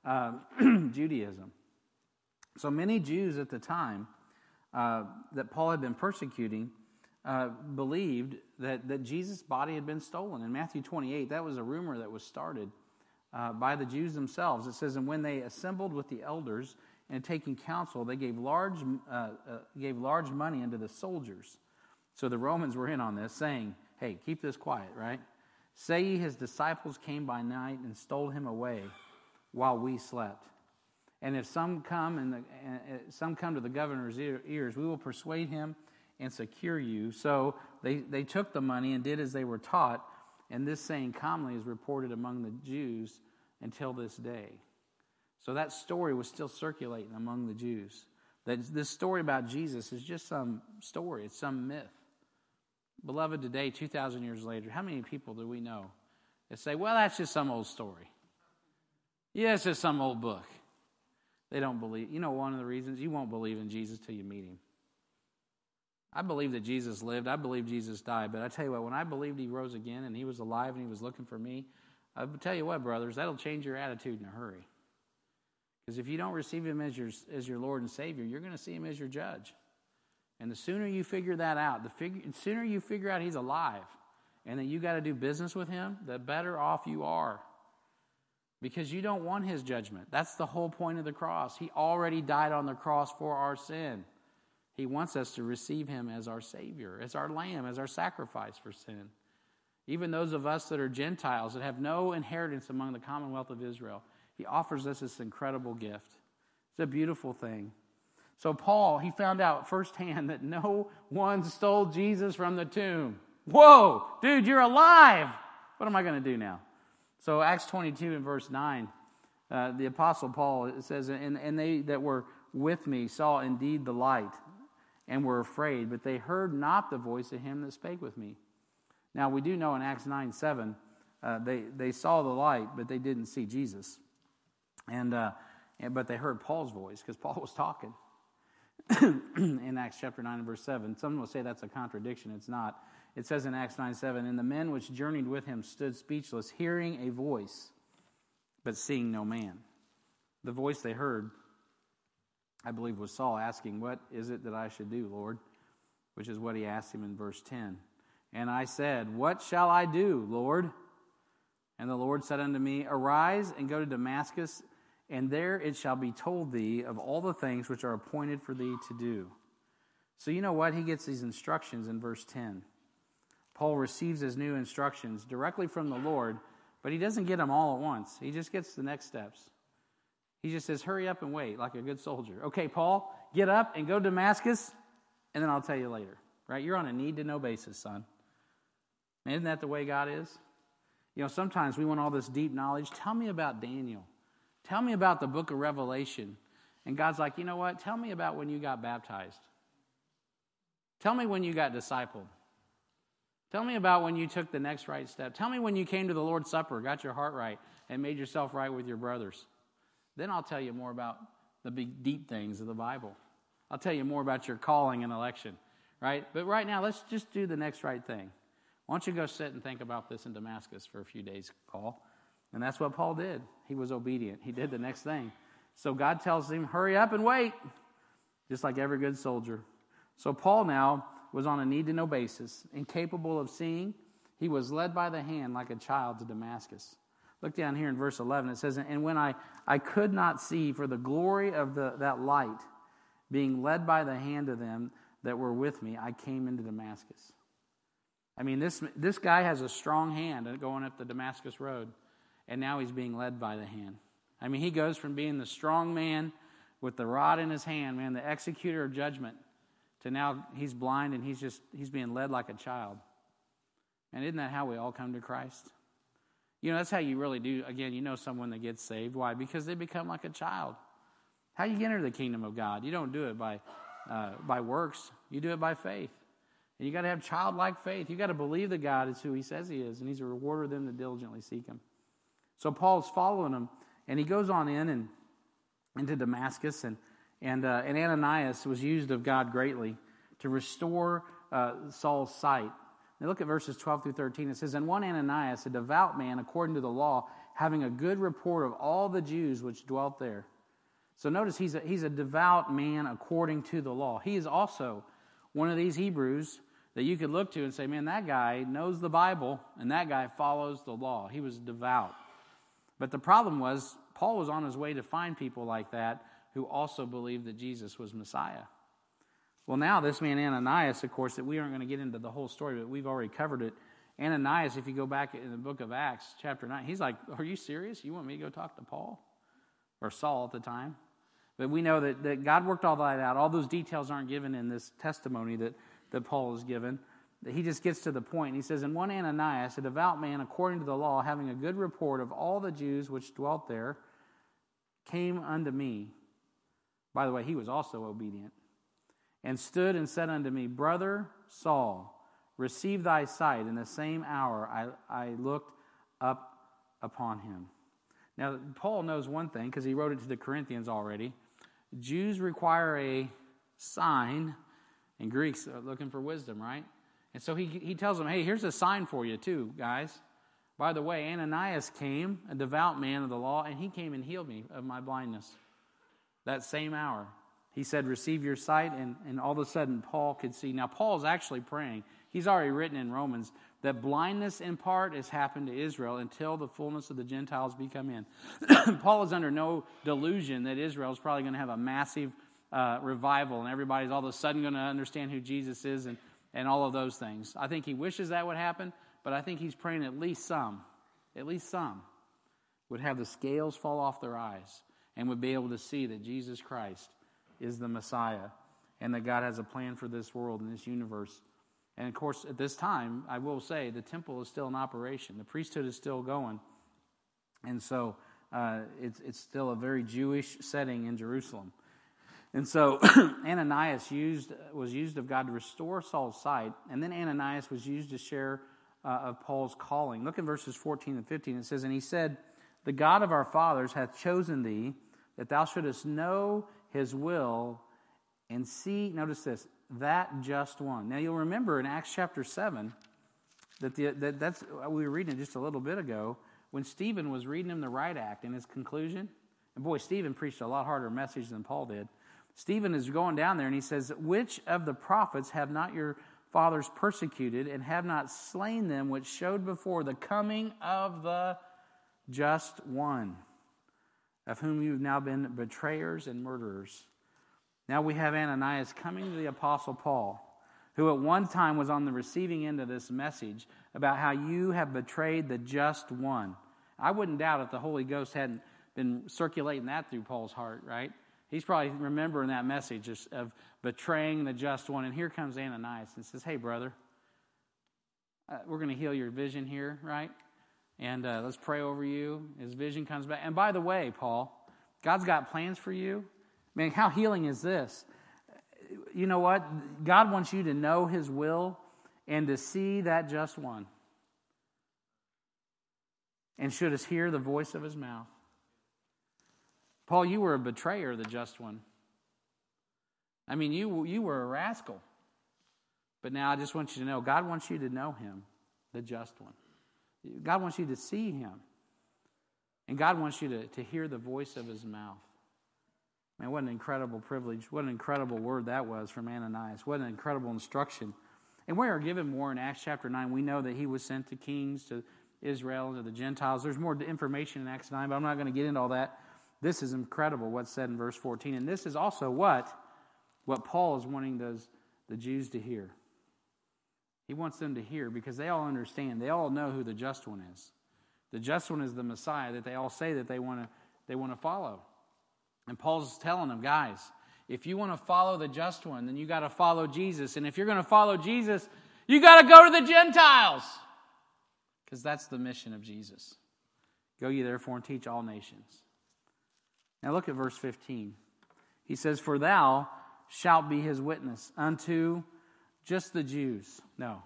Judaism. So many Jews at the time that Paul had been persecuting believed that Jesus' body had been stolen. In Matthew 28, that was a rumor that was started by the Jews themselves. It says, and when they assembled with the elders and taking counsel, they gave large money unto the soldiers. So the Romans were in on this, saying, hey, keep this quiet, right? Say ye his disciples came by night and stole him away while we slept. And if some come to the governor's ears, we will persuade him and secure you. So they took the money and did as they were taught, and this saying commonly is reported among the Jews until this day. So that story was still circulating among the Jews. That this story about Jesus is just some story, it's some myth. Beloved, today, 2,000 years later, how many people do we know that say, well, that's just some old story. Yeah, it's just some old book. They don't believe. One of the reasons you won't believe in Jesus till you meet him. I believe that Jesus lived. I believe Jesus died. But I tell you what, when I believed he rose again and he was alive and he was looking for me, I will tell you what, brothers, that'll change your attitude in a hurry. Because if you don't receive him as your Lord and Savior, you're going to see him as your judge. And the sooner you figure that out, the sooner you figure out he's alive and that you got to do business with him, the better off you are. Because you don't want his judgment. That's the whole point of the cross. He already died on the cross for our sin. He wants us to receive him as our Savior, as our Lamb, as our sacrifice for sin. Even those of us that are Gentiles, that have no inheritance among the commonwealth of Israel, he offers us this incredible gift. It's a beautiful thing. So Paul, he found out firsthand that no one stole Jesus from the tomb. Whoa, dude, you're alive. What am I going to do now? So Acts 22 and verse 9, the Apostle Paul, it says, and they that were with me saw indeed the light and were afraid, but they heard not the voice of him that spake with me. Now we do know in Acts 9:7, they saw the light, but they didn't see Jesus. But they heard Paul's voice because Paul was talking. In Acts chapter 9 and verse 7. Some will say that's a contradiction. It's not. It says in Acts 9:7, and the men which journeyed with him stood speechless, hearing a voice, but seeing no man. The voice they heard, I believe, was Saul asking, what is it that I should do, Lord? Which is what he asked him in verse 10. And I said, what shall I do, Lord? And the Lord said unto me, arise and go to Damascus, and there it shall be told thee of all the things which are appointed for thee to do. So you know what? He gets these instructions in verse 10. Paul receives his new instructions directly from the Lord, but he doesn't get them all at once. He just gets the next steps. He just says, hurry up and wait like a good soldier. Okay, Paul, get up and go to Damascus, and then I'll tell you later. Right? You're on a need-to-know basis, son. And isn't that the way God is? Sometimes we want all this deep knowledge. Tell me about Daniel. Tell me about the book of Revelation. And God's like, you know what? Tell me about when you got baptized. Tell me when you got discipled. Tell me about when you took the next right step. Tell me when you came to the Lord's Supper, got your heart right, and made yourself right with your brothers. Then I'll tell you more about the big, deep things of the Bible. I'll tell you more about your calling and election, right? But right now, let's just do the next right thing. Why don't you go sit and think about this in Damascus for a few days, Paul? And that's what Paul did. He was obedient. He did the next thing. So God tells him, hurry up and wait, just like every good soldier. So Paul now was on a need-to-know basis, incapable of seeing. He was led by the hand like a child to Damascus. Look down here in verse 11. It says, and when I could not see for the glory of that light, being led by the hand of them that were with me, I came into Damascus. I mean, this guy has a strong hand going up the Damascus road, and now he's being led by the hand. I mean, he goes from being the strong man with the rod in his hand, man, the executor of judgment, to now he's blind and he's being led like a child. And isn't that how we all come to Christ? You know, that's how you really do. Again, you know someone that gets saved. Why? Because they become like a child. How you enter the kingdom of God? You don't do it by works. You do it by faith. And you got to have childlike faith. You got to believe that God is who He says He is, and He's a rewarder of them that diligently seek Him. So Paul's following him, and he goes on into Damascus, and Ananias was used of God greatly to restore Saul's sight. Now look at verses 12 through 13. It says, and one Ananias, a devout man according to the law, having a good report of all the Jews which dwelt there. So notice he's a devout man according to the law. He is also one of these Hebrews that you could look to and say, man, that guy knows the Bible, and that guy follows the law. He was devout. But the problem was, Paul was on his way to find people like that who also believed that Jesus was Messiah. Well, now this man Ananias, of course, that we aren't going to get into the whole story, but we've already covered it. Ananias, if you go back in the book of Acts, chapter 9, he's like, are you serious? You want me to go talk to Paul? Or Saul at the time. But we know that God worked all that out. All those details aren't given in this testimony that Paul is given. He just gets to the point. He says, and one Ananias, a devout man according to the law, having a good report of all the Jews which dwelt there, came unto me. By the way, he was also obedient. And stood and said unto me, Brother Saul, receive thy sight. In the same hour I looked up upon him. Now, Paul knows one thing, because he wrote it to the Corinthians already. Jews require a sign, and Greeks are looking for wisdom, right? And so he tells them, hey, here's a sign for you too, guys. By the way, Ananias came, a devout man of the law, and he came and healed me of my blindness. That same hour. He said, receive your sight, and all of a sudden Paul could see. Now, Paul's actually praying. He's already written in Romans that blindness in part has happened to Israel until the fullness of the Gentiles be come in. Paul is under no delusion that Israel is probably going to have a massive revival, and everybody's all of a sudden going to understand who Jesus is and all of those things. I think he wishes that would happen, but I think he's praying at least some would have the scales fall off their eyes and would be able to see that Jesus Christ is the Messiah and that God has a plan for this world and this universe. And of course, at this time, I will say the temple is still in operation. The priesthood is still going. And so it's still a very Jewish setting in Jerusalem. And so Ananias was used of God to restore Saul's sight, and then Ananias was used to share of Paul's calling. Look at verses 14 and 15. It says, and he said, the God of our fathers hath chosen thee, that thou shouldest know his will, and see, notice this, that just one. Now you'll remember in Acts chapter 7, that's we were reading it just a little bit ago, when Stephen was reading him the Right Act in his conclusion. And boy, Stephen preached a lot harder message than Paul did. Stephen is going down there and he says, which of the prophets have not your fathers persecuted, and have not slain them which showed before the coming of the just one, of whom you have now been betrayers and murderers? Now we have Ananias coming to the Apostle Paul, who at one time was on the receiving end of this message about how you have betrayed the just one. I wouldn't doubt if the Holy Ghost hadn't been circulating that through Paul's heart, right? He's probably remembering that message of betraying the just one. And here comes Ananias and says, hey, brother, we're going to heal your vision here, right? And let's pray over you. His vision comes back. And by the way, Paul, God's got plans for you. Man, how healing is this? You know what? God wants you to know His will and to see that just one, and shouldest hear the voice of his mouth. Paul, you were a betrayer of the just one. I mean, you were a rascal. But now I just want you to know, God wants you to know him, the just one. God wants you to see him. And God wants you to hear the voice of his mouth. Man, what an incredible privilege. What an incredible word that was from Ananias. What an incredible instruction. And we are given more in Acts chapter 9. We know that he was sent to kings, to Israel, and to the Gentiles. There's more information in Acts 9, but I'm not going to get into all that. This is incredible what's said in verse 14. And this is also what Paul is wanting the Jews to hear. He wants them to hear because they all understand. They all know who the just one is. The just one is the Messiah that they all say that they want to follow. And Paul's telling them, guys, if you want to follow the just one, then you got to follow Jesus. And if you're going to follow Jesus, you got to go to the Gentiles. Because that's the mission of Jesus. Go ye therefore and teach all nations. Now look at verse 15. He says, for thou shalt be his witness unto just the Jews. No.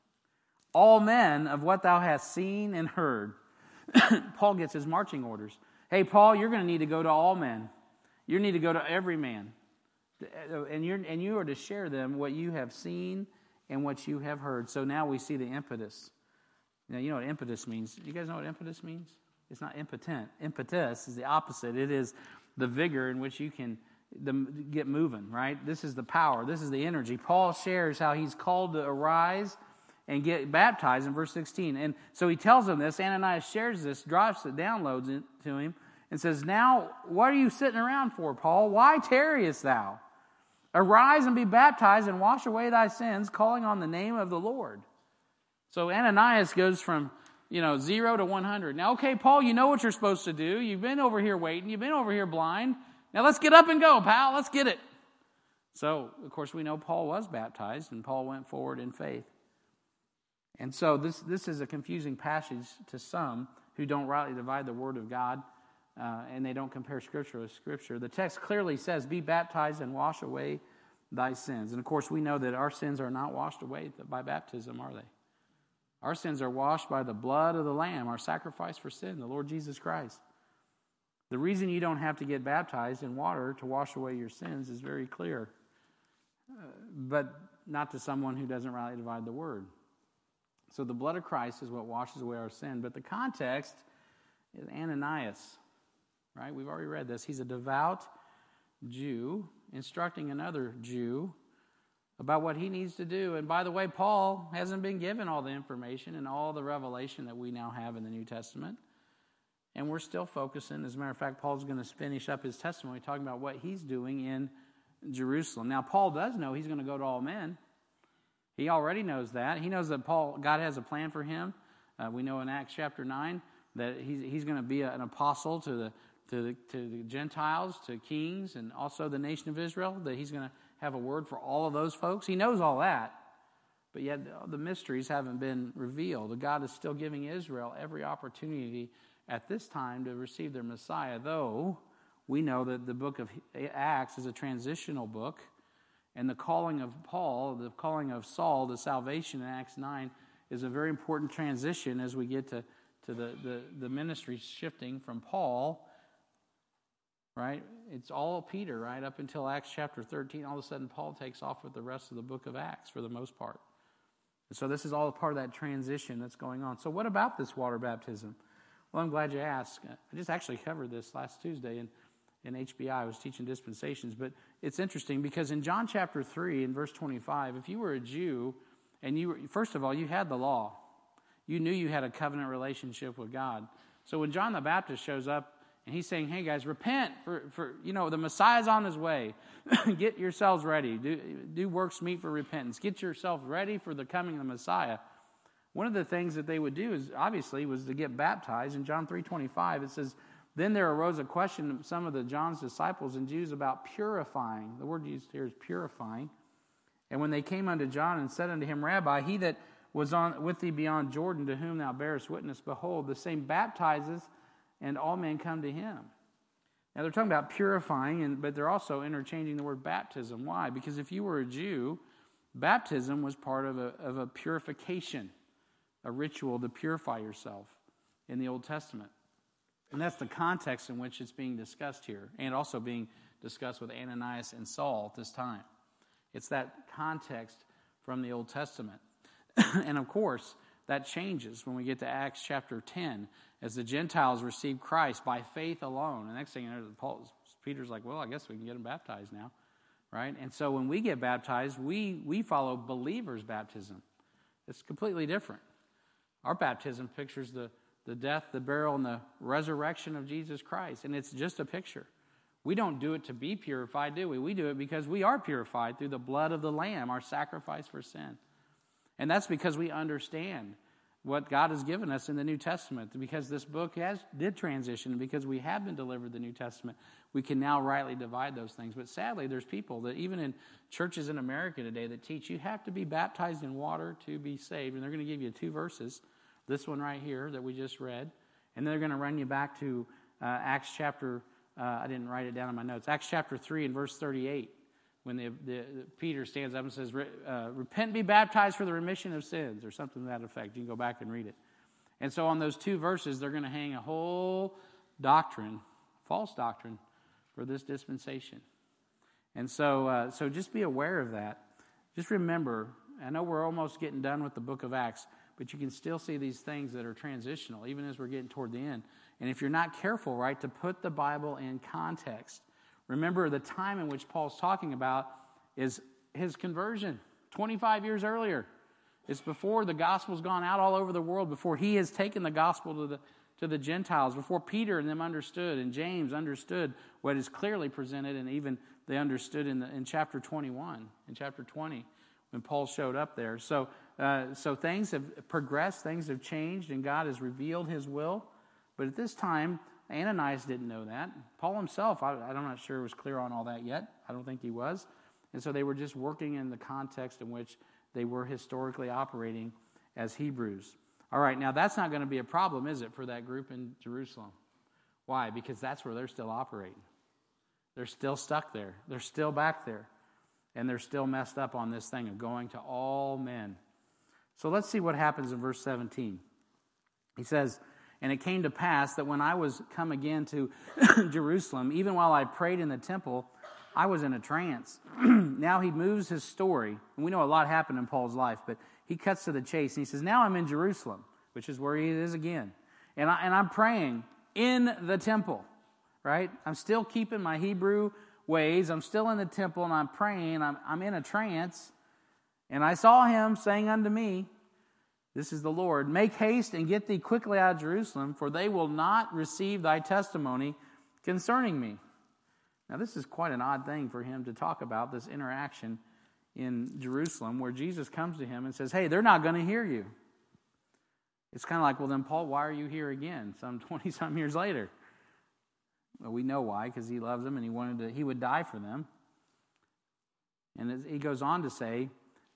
All men of what thou hast seen and heard. Paul gets his marching orders. Hey, Paul, you're going to need to go to all men. You need to go to every man. And you are to share them what you have seen and what you have heard. So now we see the impetus. Now, you know what impetus means. You guys know what impetus means? It's not impotent. Impetus is the opposite. It is the vigor in which you can get moving, right? This is the power. This is the energy. Paul shares how he's called to arise and get baptized in verse 16. And so he tells them this. Ananias shares this, drops it, downloads it to him, and says, now, what are you sitting around for, Paul? Why tarriest thou? Arise and be baptized and wash away thy sins, calling on the name of the Lord. So Ananias goes from 0 to 100. Now, okay, Paul, you know what you're supposed to do. You've been over here waiting. You've been over here blind. Now let's get up and go, pal. Let's get it. So, of course, we know Paul was baptized, and Paul went forward in faith. And so this is a confusing passage to some who don't rightly divide the Word of God, and they don't compare Scripture with Scripture. The text clearly says, be baptized and wash away thy sins. And, of course, we know that our sins are not washed away by baptism, are they? Our sins are washed by the blood of the Lamb, our sacrifice for sin, the Lord Jesus Christ. The reason you don't have to get baptized in water to wash away your sins is very clear, but not to someone who doesn't rightly divide the Word. So the blood of Christ is what washes away our sin, but the context is Ananias, right? We've already read this. He's a devout Jew instructing another Jew about what he needs to do. And by the way, Paul hasn't been given all the information and all the revelation that we now have in the New Testament. And we're still focusing. As a matter of fact, Paul's going to finish up his testimony talking about what he's doing in Jerusalem. Now, Paul does know he's going to go to all men. He already knows that. He knows that God has a plan for him. We know in Acts chapter 9 that he's going to be an apostle to the Gentiles, to kings, and also the nation of Israel, that he's going to have a word for all of those folks. He knows all that, but yet the mysteries haven't been revealed. God is still giving Israel every opportunity at this time to receive their Messiah, though we know that the book of Acts is a transitional book, and the calling of Paul, the calling of Saul to salvation in Acts 9 is a very important transition as we get to the ministry shifting from Paul, right? It's all Peter, right? Up until Acts chapter 13, all of a sudden Paul takes off with the rest of the book of Acts for the most part. And so this is all a part of that transition that's going on. So what about this water baptism? Well, I'm glad you asked. I just actually covered this last Tuesday in HBI. I was teaching dispensations. But it's interesting because in John chapter 3 and verse 25, if you were a Jew and first of all, you had the law. You knew you had a covenant relationship with God. So when John the Baptist shows up and he's saying, hey guys, repent for the Messiah's on his way. Get yourselves ready. Do works meet for repentance. Get yourself ready for the coming of the Messiah. One of the things that they would do was to get baptized. In John 3:25, it says, then there arose a question of some of John's disciples and Jews about purifying. The word used here is purifying. And when they came unto John and said unto him, Rabbi, he that was with thee beyond Jordan, to whom thou bearest witness, behold, the same baptizes, and all men come to him. Now they're talking about purifying, but they're also interchanging the word baptism. Why? Because if you were a Jew, Baptism was part of a purification, a ritual to purify yourself in the Old Testament. And that's the context in which it's being discussed here, and also being discussed with Ananias and Saul at this time. It's that context from the Old Testament. And of course, that changes when we get to Acts chapter 10, as the Gentiles receive Christ by faith alone. And the next thing you know, Peter's like, well, I guess we can get them baptized now, right? And so when we get baptized, we follow believers' baptism. It's completely different. Our baptism pictures the death, the burial, and the resurrection of Jesus Christ. And it's just a picture. We don't do it to be purified, do we? We do it because we are purified through the blood of the Lamb, our sacrifice for sin. And that's because we understand what God has given us in the New Testament. Because this book did transition, and because we have been delivered the New Testament, we can now rightly divide those things. But sadly, there's people that even in churches in America today that teach you have to be baptized in water to be saved. And they're going to give you 2 verses. This one right here that we just read. And they're going to run you back to Acts chapter, I didn't write it down in my notes, Acts chapter 3 and verse 38. When the Peter stands up and says, repent and be baptized for the remission of sins, or something to that effect. You can go back and read it. And so on those 2 verses, they're going to hang a whole doctrine, false doctrine, for this dispensation. And so just be aware of that. Just remember, I know we're almost getting done with the book of Acts, but you can still see these things that are transitional, even as we're getting toward the end. And if you're not careful, right, to put the Bible in context, remember the time in which Paul's talking about is his conversion, 25 years earlier. It's before the gospel's gone out all over the world, before he has taken the gospel to the Gentiles, before Peter and them understood, and James understood what is clearly presented, and even they understood in chapter 21, in chapter 20, when Paul showed up there. So things have progressed, things have changed, and God has revealed his will. But at this time, Ananias didn't know that. Paul himself, I'm not sure, was clear on all that yet. I don't think he was. And so they were just working in the context in which they were historically operating as Hebrews. All right, now that's not going to be a problem, is it, for that group in Jerusalem? Why? Because that's where they're still operating. They're still stuck there. They're still back there. And they're still messed up on this thing of going to all men. So let's see what happens in verse 17. He says, and it came to pass that when I was come again to Jerusalem, even while I prayed in the temple, I was in a trance. Now he moves his story. And we know a lot happened in Paul's life, but he cuts to the chase. And he says, now I'm in Jerusalem, which is where he is again. And I'm praying in the temple, right? I'm still keeping my Hebrew ways. I'm still in the temple, and I'm praying. I'm in a trance. And I saw him saying unto me, this is the Lord, make haste and get thee quickly out of Jerusalem, for they will not receive thy testimony concerning me. Now, this is quite an odd thing for him to talk about, this interaction in Jerusalem, where Jesus comes to him and says, hey, they're not going to hear you. It's kind of like, well, then, Paul, why are you here again, some 20-some years later? Well, we know why, because he loves them and he would die for them. And he goes on to say,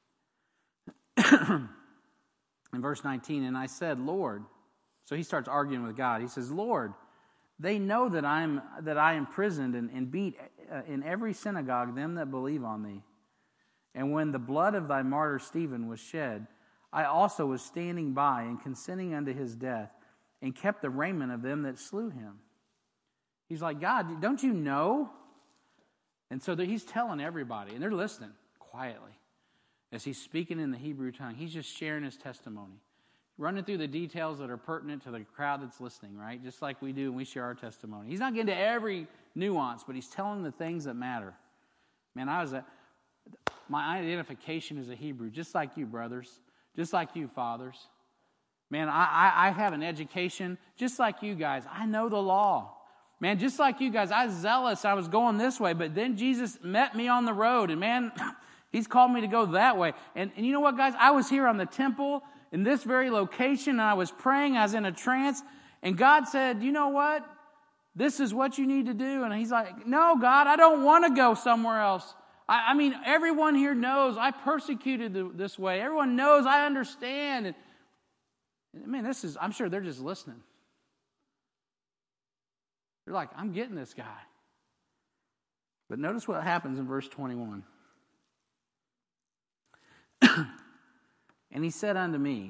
in verse 19, and I said, Lord, so he starts arguing with God. He says, Lord, they know that I am imprisoned and beat in every synagogue them that believe on thee. And when the blood of thy martyr Stephen was shed, I also was standing by and consenting unto his death, and kept the raiment of them that slew him. He's like, God, don't you know? And so he's telling everybody, and they're listening quietly. As he's speaking in the Hebrew tongue, he's just sharing his testimony, running through the details that are pertinent to the crowd that's listening, right? Just like we do when we share our testimony. He's not getting to every nuance, but he's telling the things that matter. Man, my identification is a Hebrew, just like you, brothers, just like you, fathers. Man, I have an education, just like you guys. I know the law. Man, just like you guys, I was zealous. I was going this way, but then Jesus met me on the road, and man, he's called me to go that way. And you know what, guys? I was here on the temple in this very location, and I was praying. I was in a trance, and God said, you know what? This is what you need to do. And he's like, no, God, I don't want to go somewhere else. I mean, everyone here knows I persecuted this way. Everyone knows I understand. And man, I'm sure they're just listening. They're like, I'm getting this guy. But notice what happens in verse 21. And he said unto me,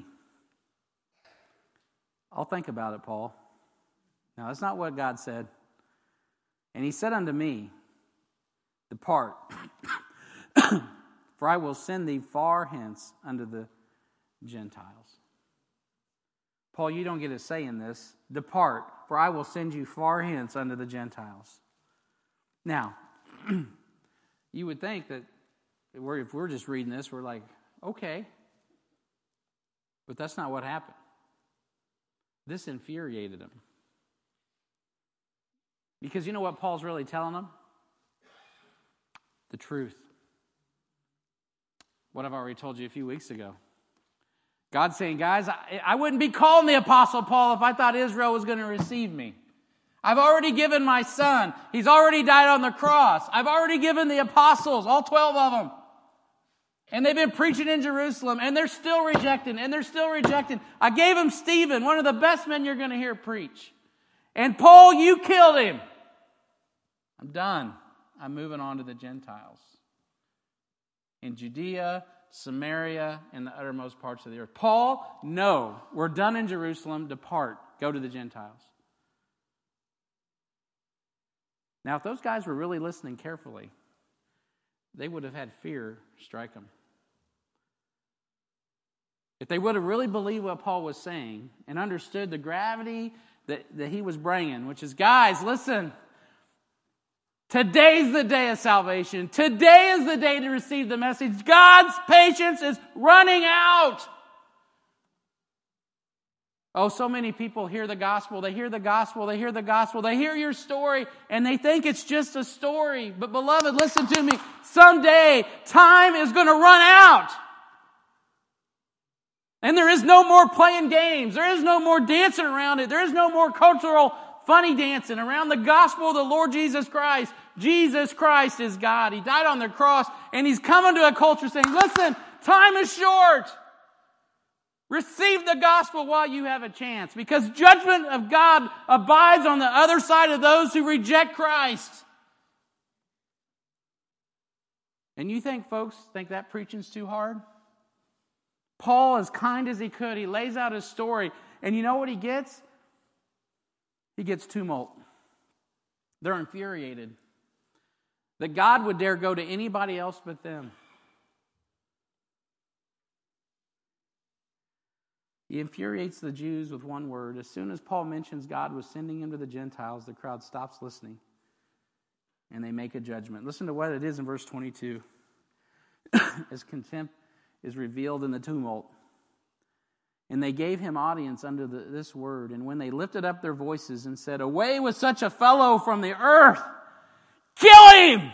I'll think about it, Paul. No, that's not what God said. And he said unto me, depart, for I will send thee far hence unto the Gentiles. Paul, you don't get a say in this. Depart, for I will send you far hence unto the Gentiles. Now, you would think that if we're just reading this, we're like, okay. But that's not what happened. This infuriated him. Because you know what Paul's really telling them? The truth. What I've already told you a few weeks ago. God's saying, guys, I wouldn't be calling the Apostle Paul if I thought Israel was going to receive me. I've already given my son. He's already died on the cross. I've already given the apostles, all 12 of them. And they've been preaching in Jerusalem, and they're still rejecting, and they're still rejecting. I gave them Stephen, one of the best men you're going to hear preach. And Paul, you killed him. I'm done. I'm moving on to the Gentiles. In Judea, Samaria, and the uttermost parts of the earth. Paul, no. We're done in Jerusalem. Depart. Go to the Gentiles. Now, if those guys were really listening carefully, they would have had fear strike them. If they would have really believed what Paul was saying and understood the gravity that he was bringing, which is, guys, listen, today's the day of salvation. Today is the day to receive the message. God's patience is running out. Oh, so many people hear the gospel. They hear the gospel. They hear the gospel. They hear your story, and they think it's just a story. But beloved, listen to me. Someday, time is going to run out. And there is no more playing games. There is no more dancing around it. There is no more cultural funny dancing around the gospel of the Lord Jesus Christ. Jesus Christ is God. He died on the cross, and He's coming to a culture saying, listen, time is short. Receive the gospel while you have a chance, because judgment of God abides on the other side of those who reject Christ. And you think folks think that preaching's too hard? Paul, as kind as he could, he lays out his story, and you know what he gets? He gets tumult. They're infuriated that God would dare go to anybody else but them. He infuriates the Jews with one word. As soon as Paul mentions God was sending him to the Gentiles, the crowd stops listening, and they make a judgment. Listen to what it is in verse 22. As contempt is revealed in the tumult. And they gave him audience under this word. And when they lifted up their voices and said, away with such a fellow from the earth, kill him!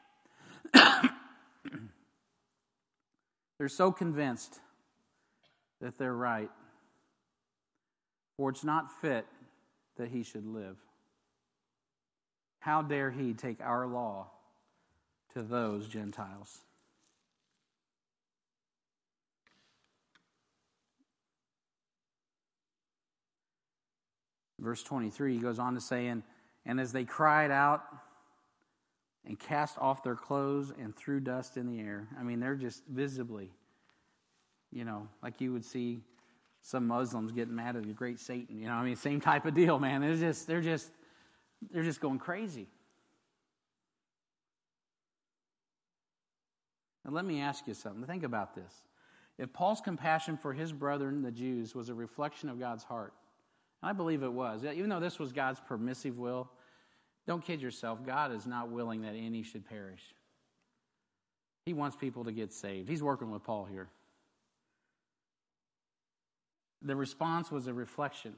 They're so convinced that they're right. For it's not fit that he should live. How dare he take our law to those Gentiles? Verse 23, he goes on to say, and as they cried out and cast off their clothes and threw dust in the air. I mean, they're just visibly, like you would see some Muslims getting mad at the great Satan. Same type of deal, man. They're just going crazy. Now let me ask you something. Think about this. If Paul's compassion for his brethren, the Jews, was a reflection of God's heart, and I believe it was, even though this was God's permissive will, don't kid yourself, God is not willing that any should perish. He wants people to get saved. He's working with Paul here. The response was a reflection.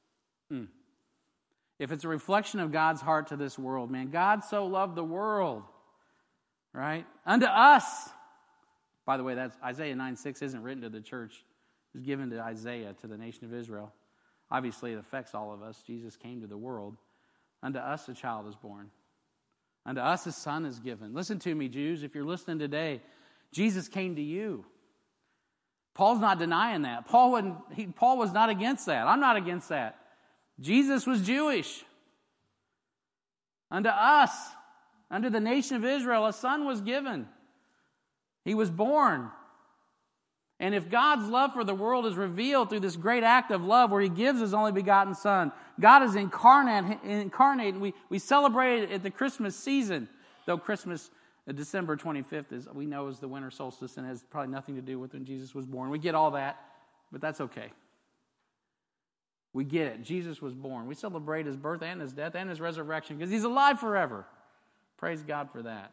If it's a reflection of God's heart to this world, man, God so loved the world, right? Unto us. By the way, that's Isaiah 9:6 isn't written to the church. It was given to Isaiah, to the nation of Israel. Obviously, it affects all of us. Jesus came to the world. Unto us a child is born. Unto us a son is given. Listen to me, Jews, if you're listening today, Jesus came to you. Paul's not denying that. Paul was not against that. I'm not against that. Jesus was Jewish. Unto us, unto the nation of Israel, a son was given. He was born. And if God's love for the world is revealed through this great act of love where He gives His only begotten Son, God is incarnate, and we celebrate it at the Christmas season, though Christmas, December 25th, we know is the winter solstice and has probably nothing to do with when Jesus was born. We get all that, but that's okay. We get it. Jesus was born. We celebrate His birth and His death and His resurrection because He's alive forever. Praise God for that.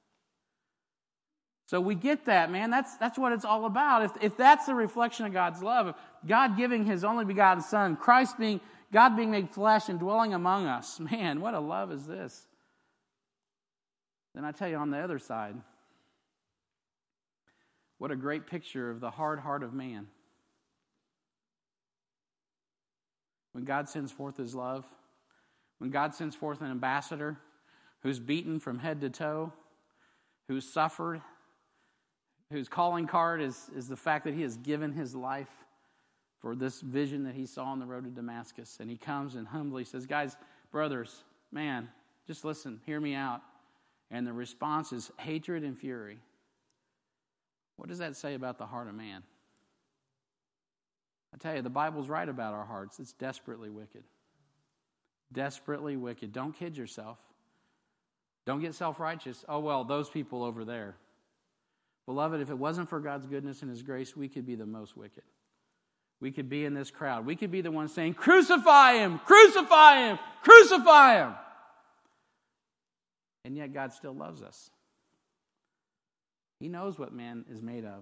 So we get that, man. That's what it's all about. If that's the reflection of God's love, God giving His only begotten Son, God being made flesh and dwelling among us, man, what a love is this? Then I tell you on the other side, what a great picture of the hard heart of man. When God sends forth His love, when God sends forth an ambassador who's beaten from head to toe, who's suffered, whose calling card is the fact that he has given his life for this vision that he saw on the road to Damascus. And he comes and humbly says, guys, brothers, man, just listen, hear me out. And the response is hatred and fury. What does that say about the heart of man? I tell you, the Bible's right about our hearts. It's desperately wicked. Desperately wicked. Don't kid yourself. Don't get self-righteous. Oh, well, those people over there. Beloved, if it wasn't for God's goodness and His grace, we could be the most wicked. We could be in this crowd. We could be the ones saying, crucify Him, crucify Him, crucify Him. And yet God still loves us. He knows what man is made of.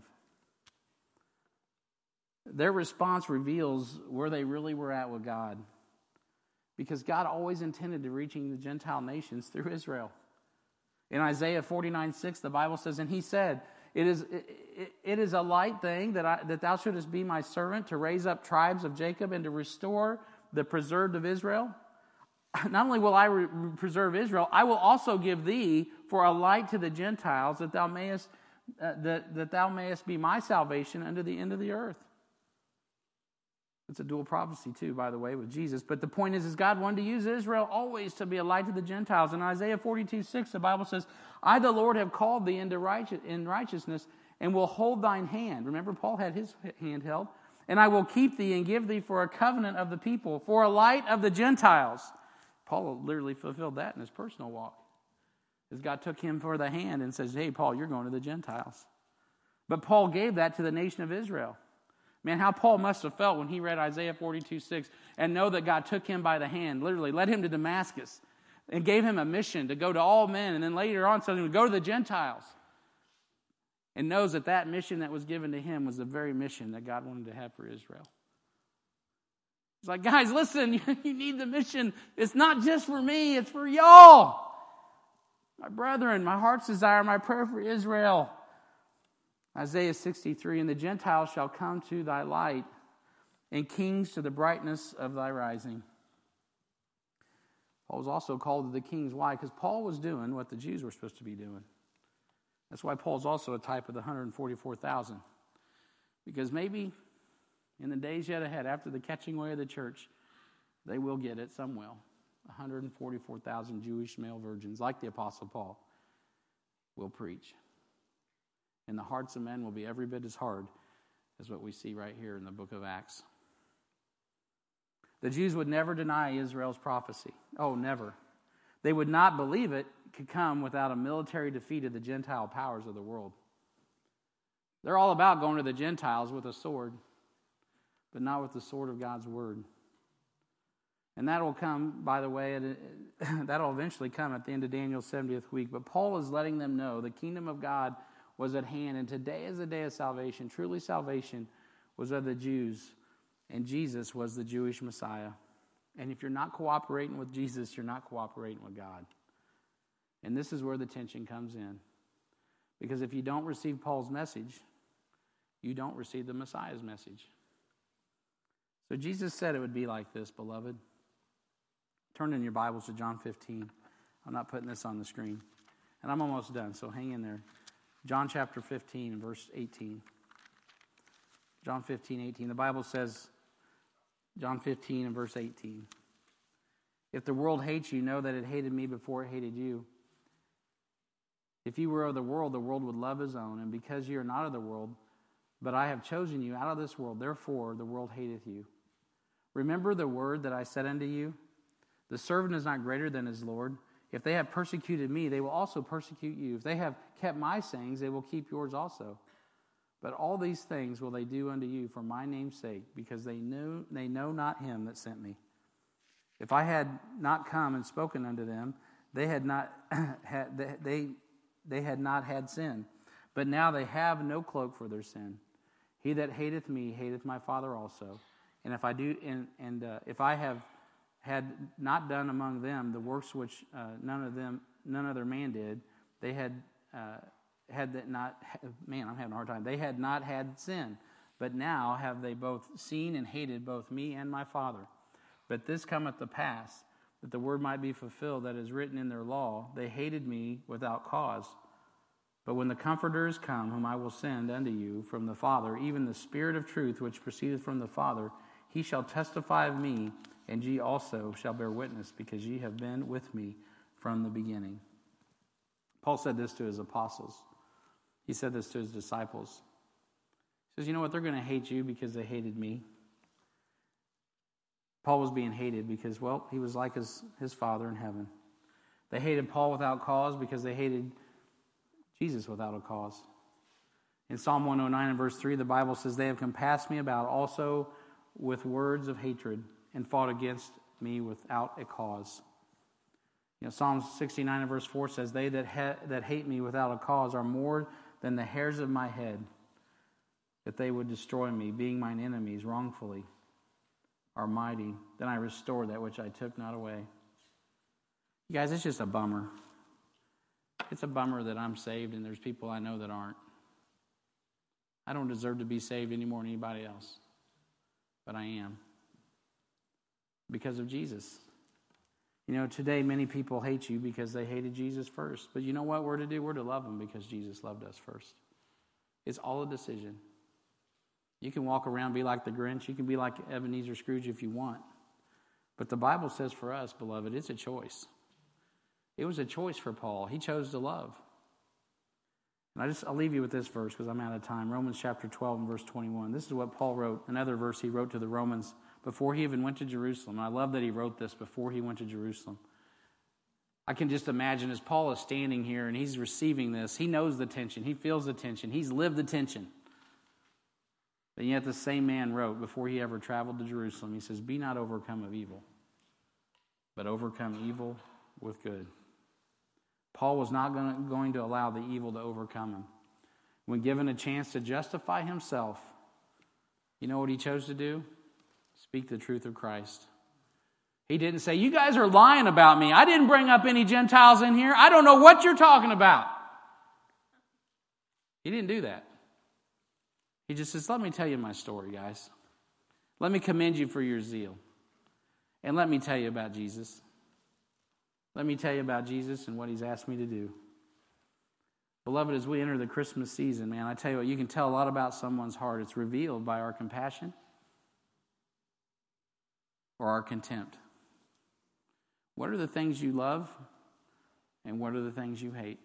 Their response reveals where they really were at with God. Because God always intended to reaching the Gentile nations through Israel. In Isaiah 49:6, the Bible says, and He said, It is a light thing that thou shouldest be my servant to raise up tribes of Jacob and to restore the preserved of Israel. Not only will I preserve Israel, I will also give thee for a light to the Gentiles that thou mayest be my salvation unto the end of the earth. It's a dual prophecy too, by the way, with Jesus. But the point is God wanted to use Israel always to be a light to the Gentiles. In Isaiah 42:6, the Bible says, I, the Lord, have called thee in righteousness and will hold thine hand. Remember, Paul had his hand held. And I will keep thee and give thee for a covenant of the people, for a light of the Gentiles. Paul literally fulfilled that in his personal walk. As God took him for the hand and says, hey, Paul, you're going to the Gentiles. But Paul gave that to the nation of Israel. Man, how Paul must have felt when he read Isaiah 42:6 and know that God took him by the hand, literally led him to Damascus and gave him a mission to go to all men, and then later on told him to go to the Gentiles. And knows that that mission that was given to him was the very mission that God wanted to have for Israel. It's like, guys, listen, you need the mission. It's not just for me, it's for y'all. My brethren, my heart's desire, my prayer for Israel. Isaiah 63, and the Gentiles shall come to thy light, and kings to the brightness of thy rising. Paul was also called to the kings. Why? Because Paul was doing what the Jews were supposed to be doing. That's why Paul's also a type of the 144,000. Because maybe in the days yet ahead, after the catching away of the church, they will get it, some will. 144,000 Jewish male virgins, like the Apostle Paul, will preach. And the hearts of men will be every bit as hard as what we see right here in the book of Acts. The Jews would never deny Israel's prophecy. Oh, never. They would not believe it could come without a military defeat of the Gentile powers of the world. They're all about going to the Gentiles with a sword, but not with the sword of God's word. And that will come, by the way, that will eventually come at the end of Daniel's 70th week. But Paul is letting them know the kingdom of God was at hand, and today is the day of salvation. Truly, salvation was of the Jews, and Jesus was the Jewish Messiah. And if you're not cooperating with Jesus, you're not cooperating with God. And this is where the tension comes in. Because if you don't receive Paul's message, you don't receive the Messiah's message. So Jesus said it would be like this, beloved. Turn in your Bibles to John 15. I'm not putting this on the screen. And I'm almost done, so hang in there. John chapter 15 and verse 18. John 15:18. The Bible says, John 15 and verse 18. If the world hates you, know that it hated me before it hated you. If you were of the world would love his own. And because you are not of the world, But I have chosen you out of this world, therefore the world hateth you. Remember the word that I said unto you? The servant is not greater than his Lord. If they have persecuted me, they will also persecute you. If they have kept my sayings, they will keep yours also. But all these things will they do unto you for my name's sake, because they know not him that sent me. If I had not come and spoken unto them, they had not had sin. But now they have no cloak for their sin. He that hateth me hateth my Father also. And if if I have had not done among them the works which none other man did, they had not. Man, I'm having a hard time. They had not had sin, but now have they both seen and hated both me and my Father. But this cometh to pass, that the word might be fulfilled that is written in their law. They hated me without cause. But when the Comforter is come, whom I will send unto you from the Father, even the Spirit of truth which proceedeth from the Father, he shall testify of me, and ye also shall bear witness, because ye have been with me from the beginning. Paul said this to his apostles. He said this to his disciples. He says, you know what? They're going to hate you because they hated me. Paul was being hated because, well, he was like his Father in heaven. They hated Paul without cause because they hated Jesus without a cause. In Psalm 109 and verse 3, the Bible says, they have compassed me about also with words of hatred and fought against me without a cause. You know, Psalm 69 and verse 4 says, they that hate me without a cause are more than the hairs of my head, that they would destroy me, being mine enemies wrongfully are mighty. Then I restore that which I took not away. You guys, it's just a bummer. It's a bummer that I'm saved and there's people I know that aren't. I don't deserve to be saved any more than anybody else. But I am. Because of Jesus. You know, today many people hate you because they hated Jesus first. But you know what we're to do? We're to love them because Jesus loved us first. It's all a decision. You can walk around and be like the Grinch. You can be like Ebenezer Scrooge if you want. But the Bible says for us, beloved, it's a choice. It was a choice for Paul. He chose to love. And I'll leave you with this verse because I'm out of time. Romans chapter 12 and verse 21. This is what Paul wrote. Another verse he wrote to the Romans before he even went to Jerusalem. And I love that he wrote this before he went to Jerusalem. I can just imagine as Paul is standing here and he's receiving this. He knows the tension. He feels the tension. He's lived the tension. But yet the same man wrote before he ever traveled to Jerusalem. He says, be not overcome of evil, but overcome evil with good. Paul was not going to allow the evil to overcome him. When given a chance to justify himself, you know what he chose to do? Speak the truth of Christ. He didn't say, you guys are lying about me. I didn't bring up any Gentiles in here. I don't know what you're talking about. He didn't do that. He just says, let me tell you my story, guys. Let me commend you for your zeal. And let me tell you about Jesus. Let me tell you about Jesus and what he's asked me to do. Beloved, as we enter the Christmas season, man, I tell you what, you can tell a lot about someone's heart. It's revealed by our compassion or our contempt. What are the things you love and what are the things you hate?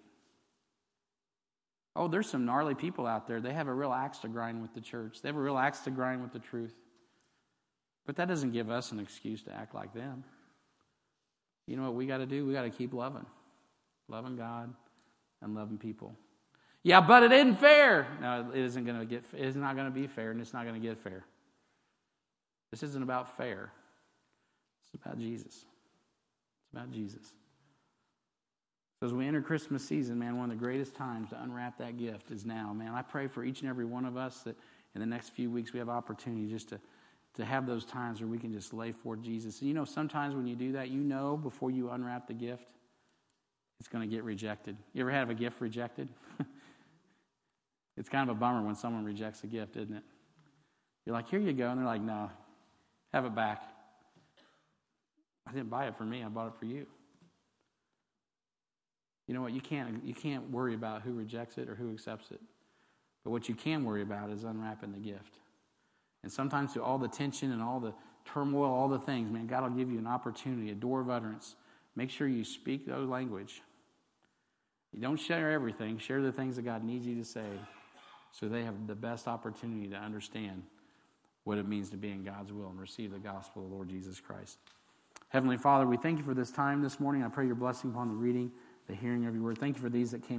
Oh, there's some gnarly people out there. They have a real axe to grind with the church. They have a real axe to grind with the truth. But that doesn't give us an excuse to act like them. You know what we got to do? We got to keep loving. Loving God and loving people. Yeah, but it isn't fair. No, it's not going to be fair, and it's not going to get fair. This isn't about fair. It's about Jesus. It's about Jesus. So as we enter Christmas season, man, one of the greatest times to unwrap that gift is now. Man, I pray for each and every one of us that in the next few weeks we have opportunity just to have those times where we can just lay forth Jesus. And you know, sometimes when you do that, you know before you unwrap the gift, it's going to get rejected. You ever have a gift rejected? It's kind of a bummer when someone rejects a gift, isn't it? You're like, here you go. And they're like, no, have it back. I didn't buy it for me. I bought it for you. You know what? You can't worry about who rejects it or who accepts it. But what you can worry about is unwrapping the gift. And sometimes through all the tension and all the turmoil, all the things, man, God will give you an opportunity, a door of utterance. Make sure you speak those language. You don't share everything. Share the things that God needs you to say. so they have the best opportunity to understand what it means to be in God's will and receive the gospel of the Lord Jesus Christ. Heavenly Father, we thank you for this time this morning. I pray your blessing upon the reading, the hearing of your word. Thank you for these that came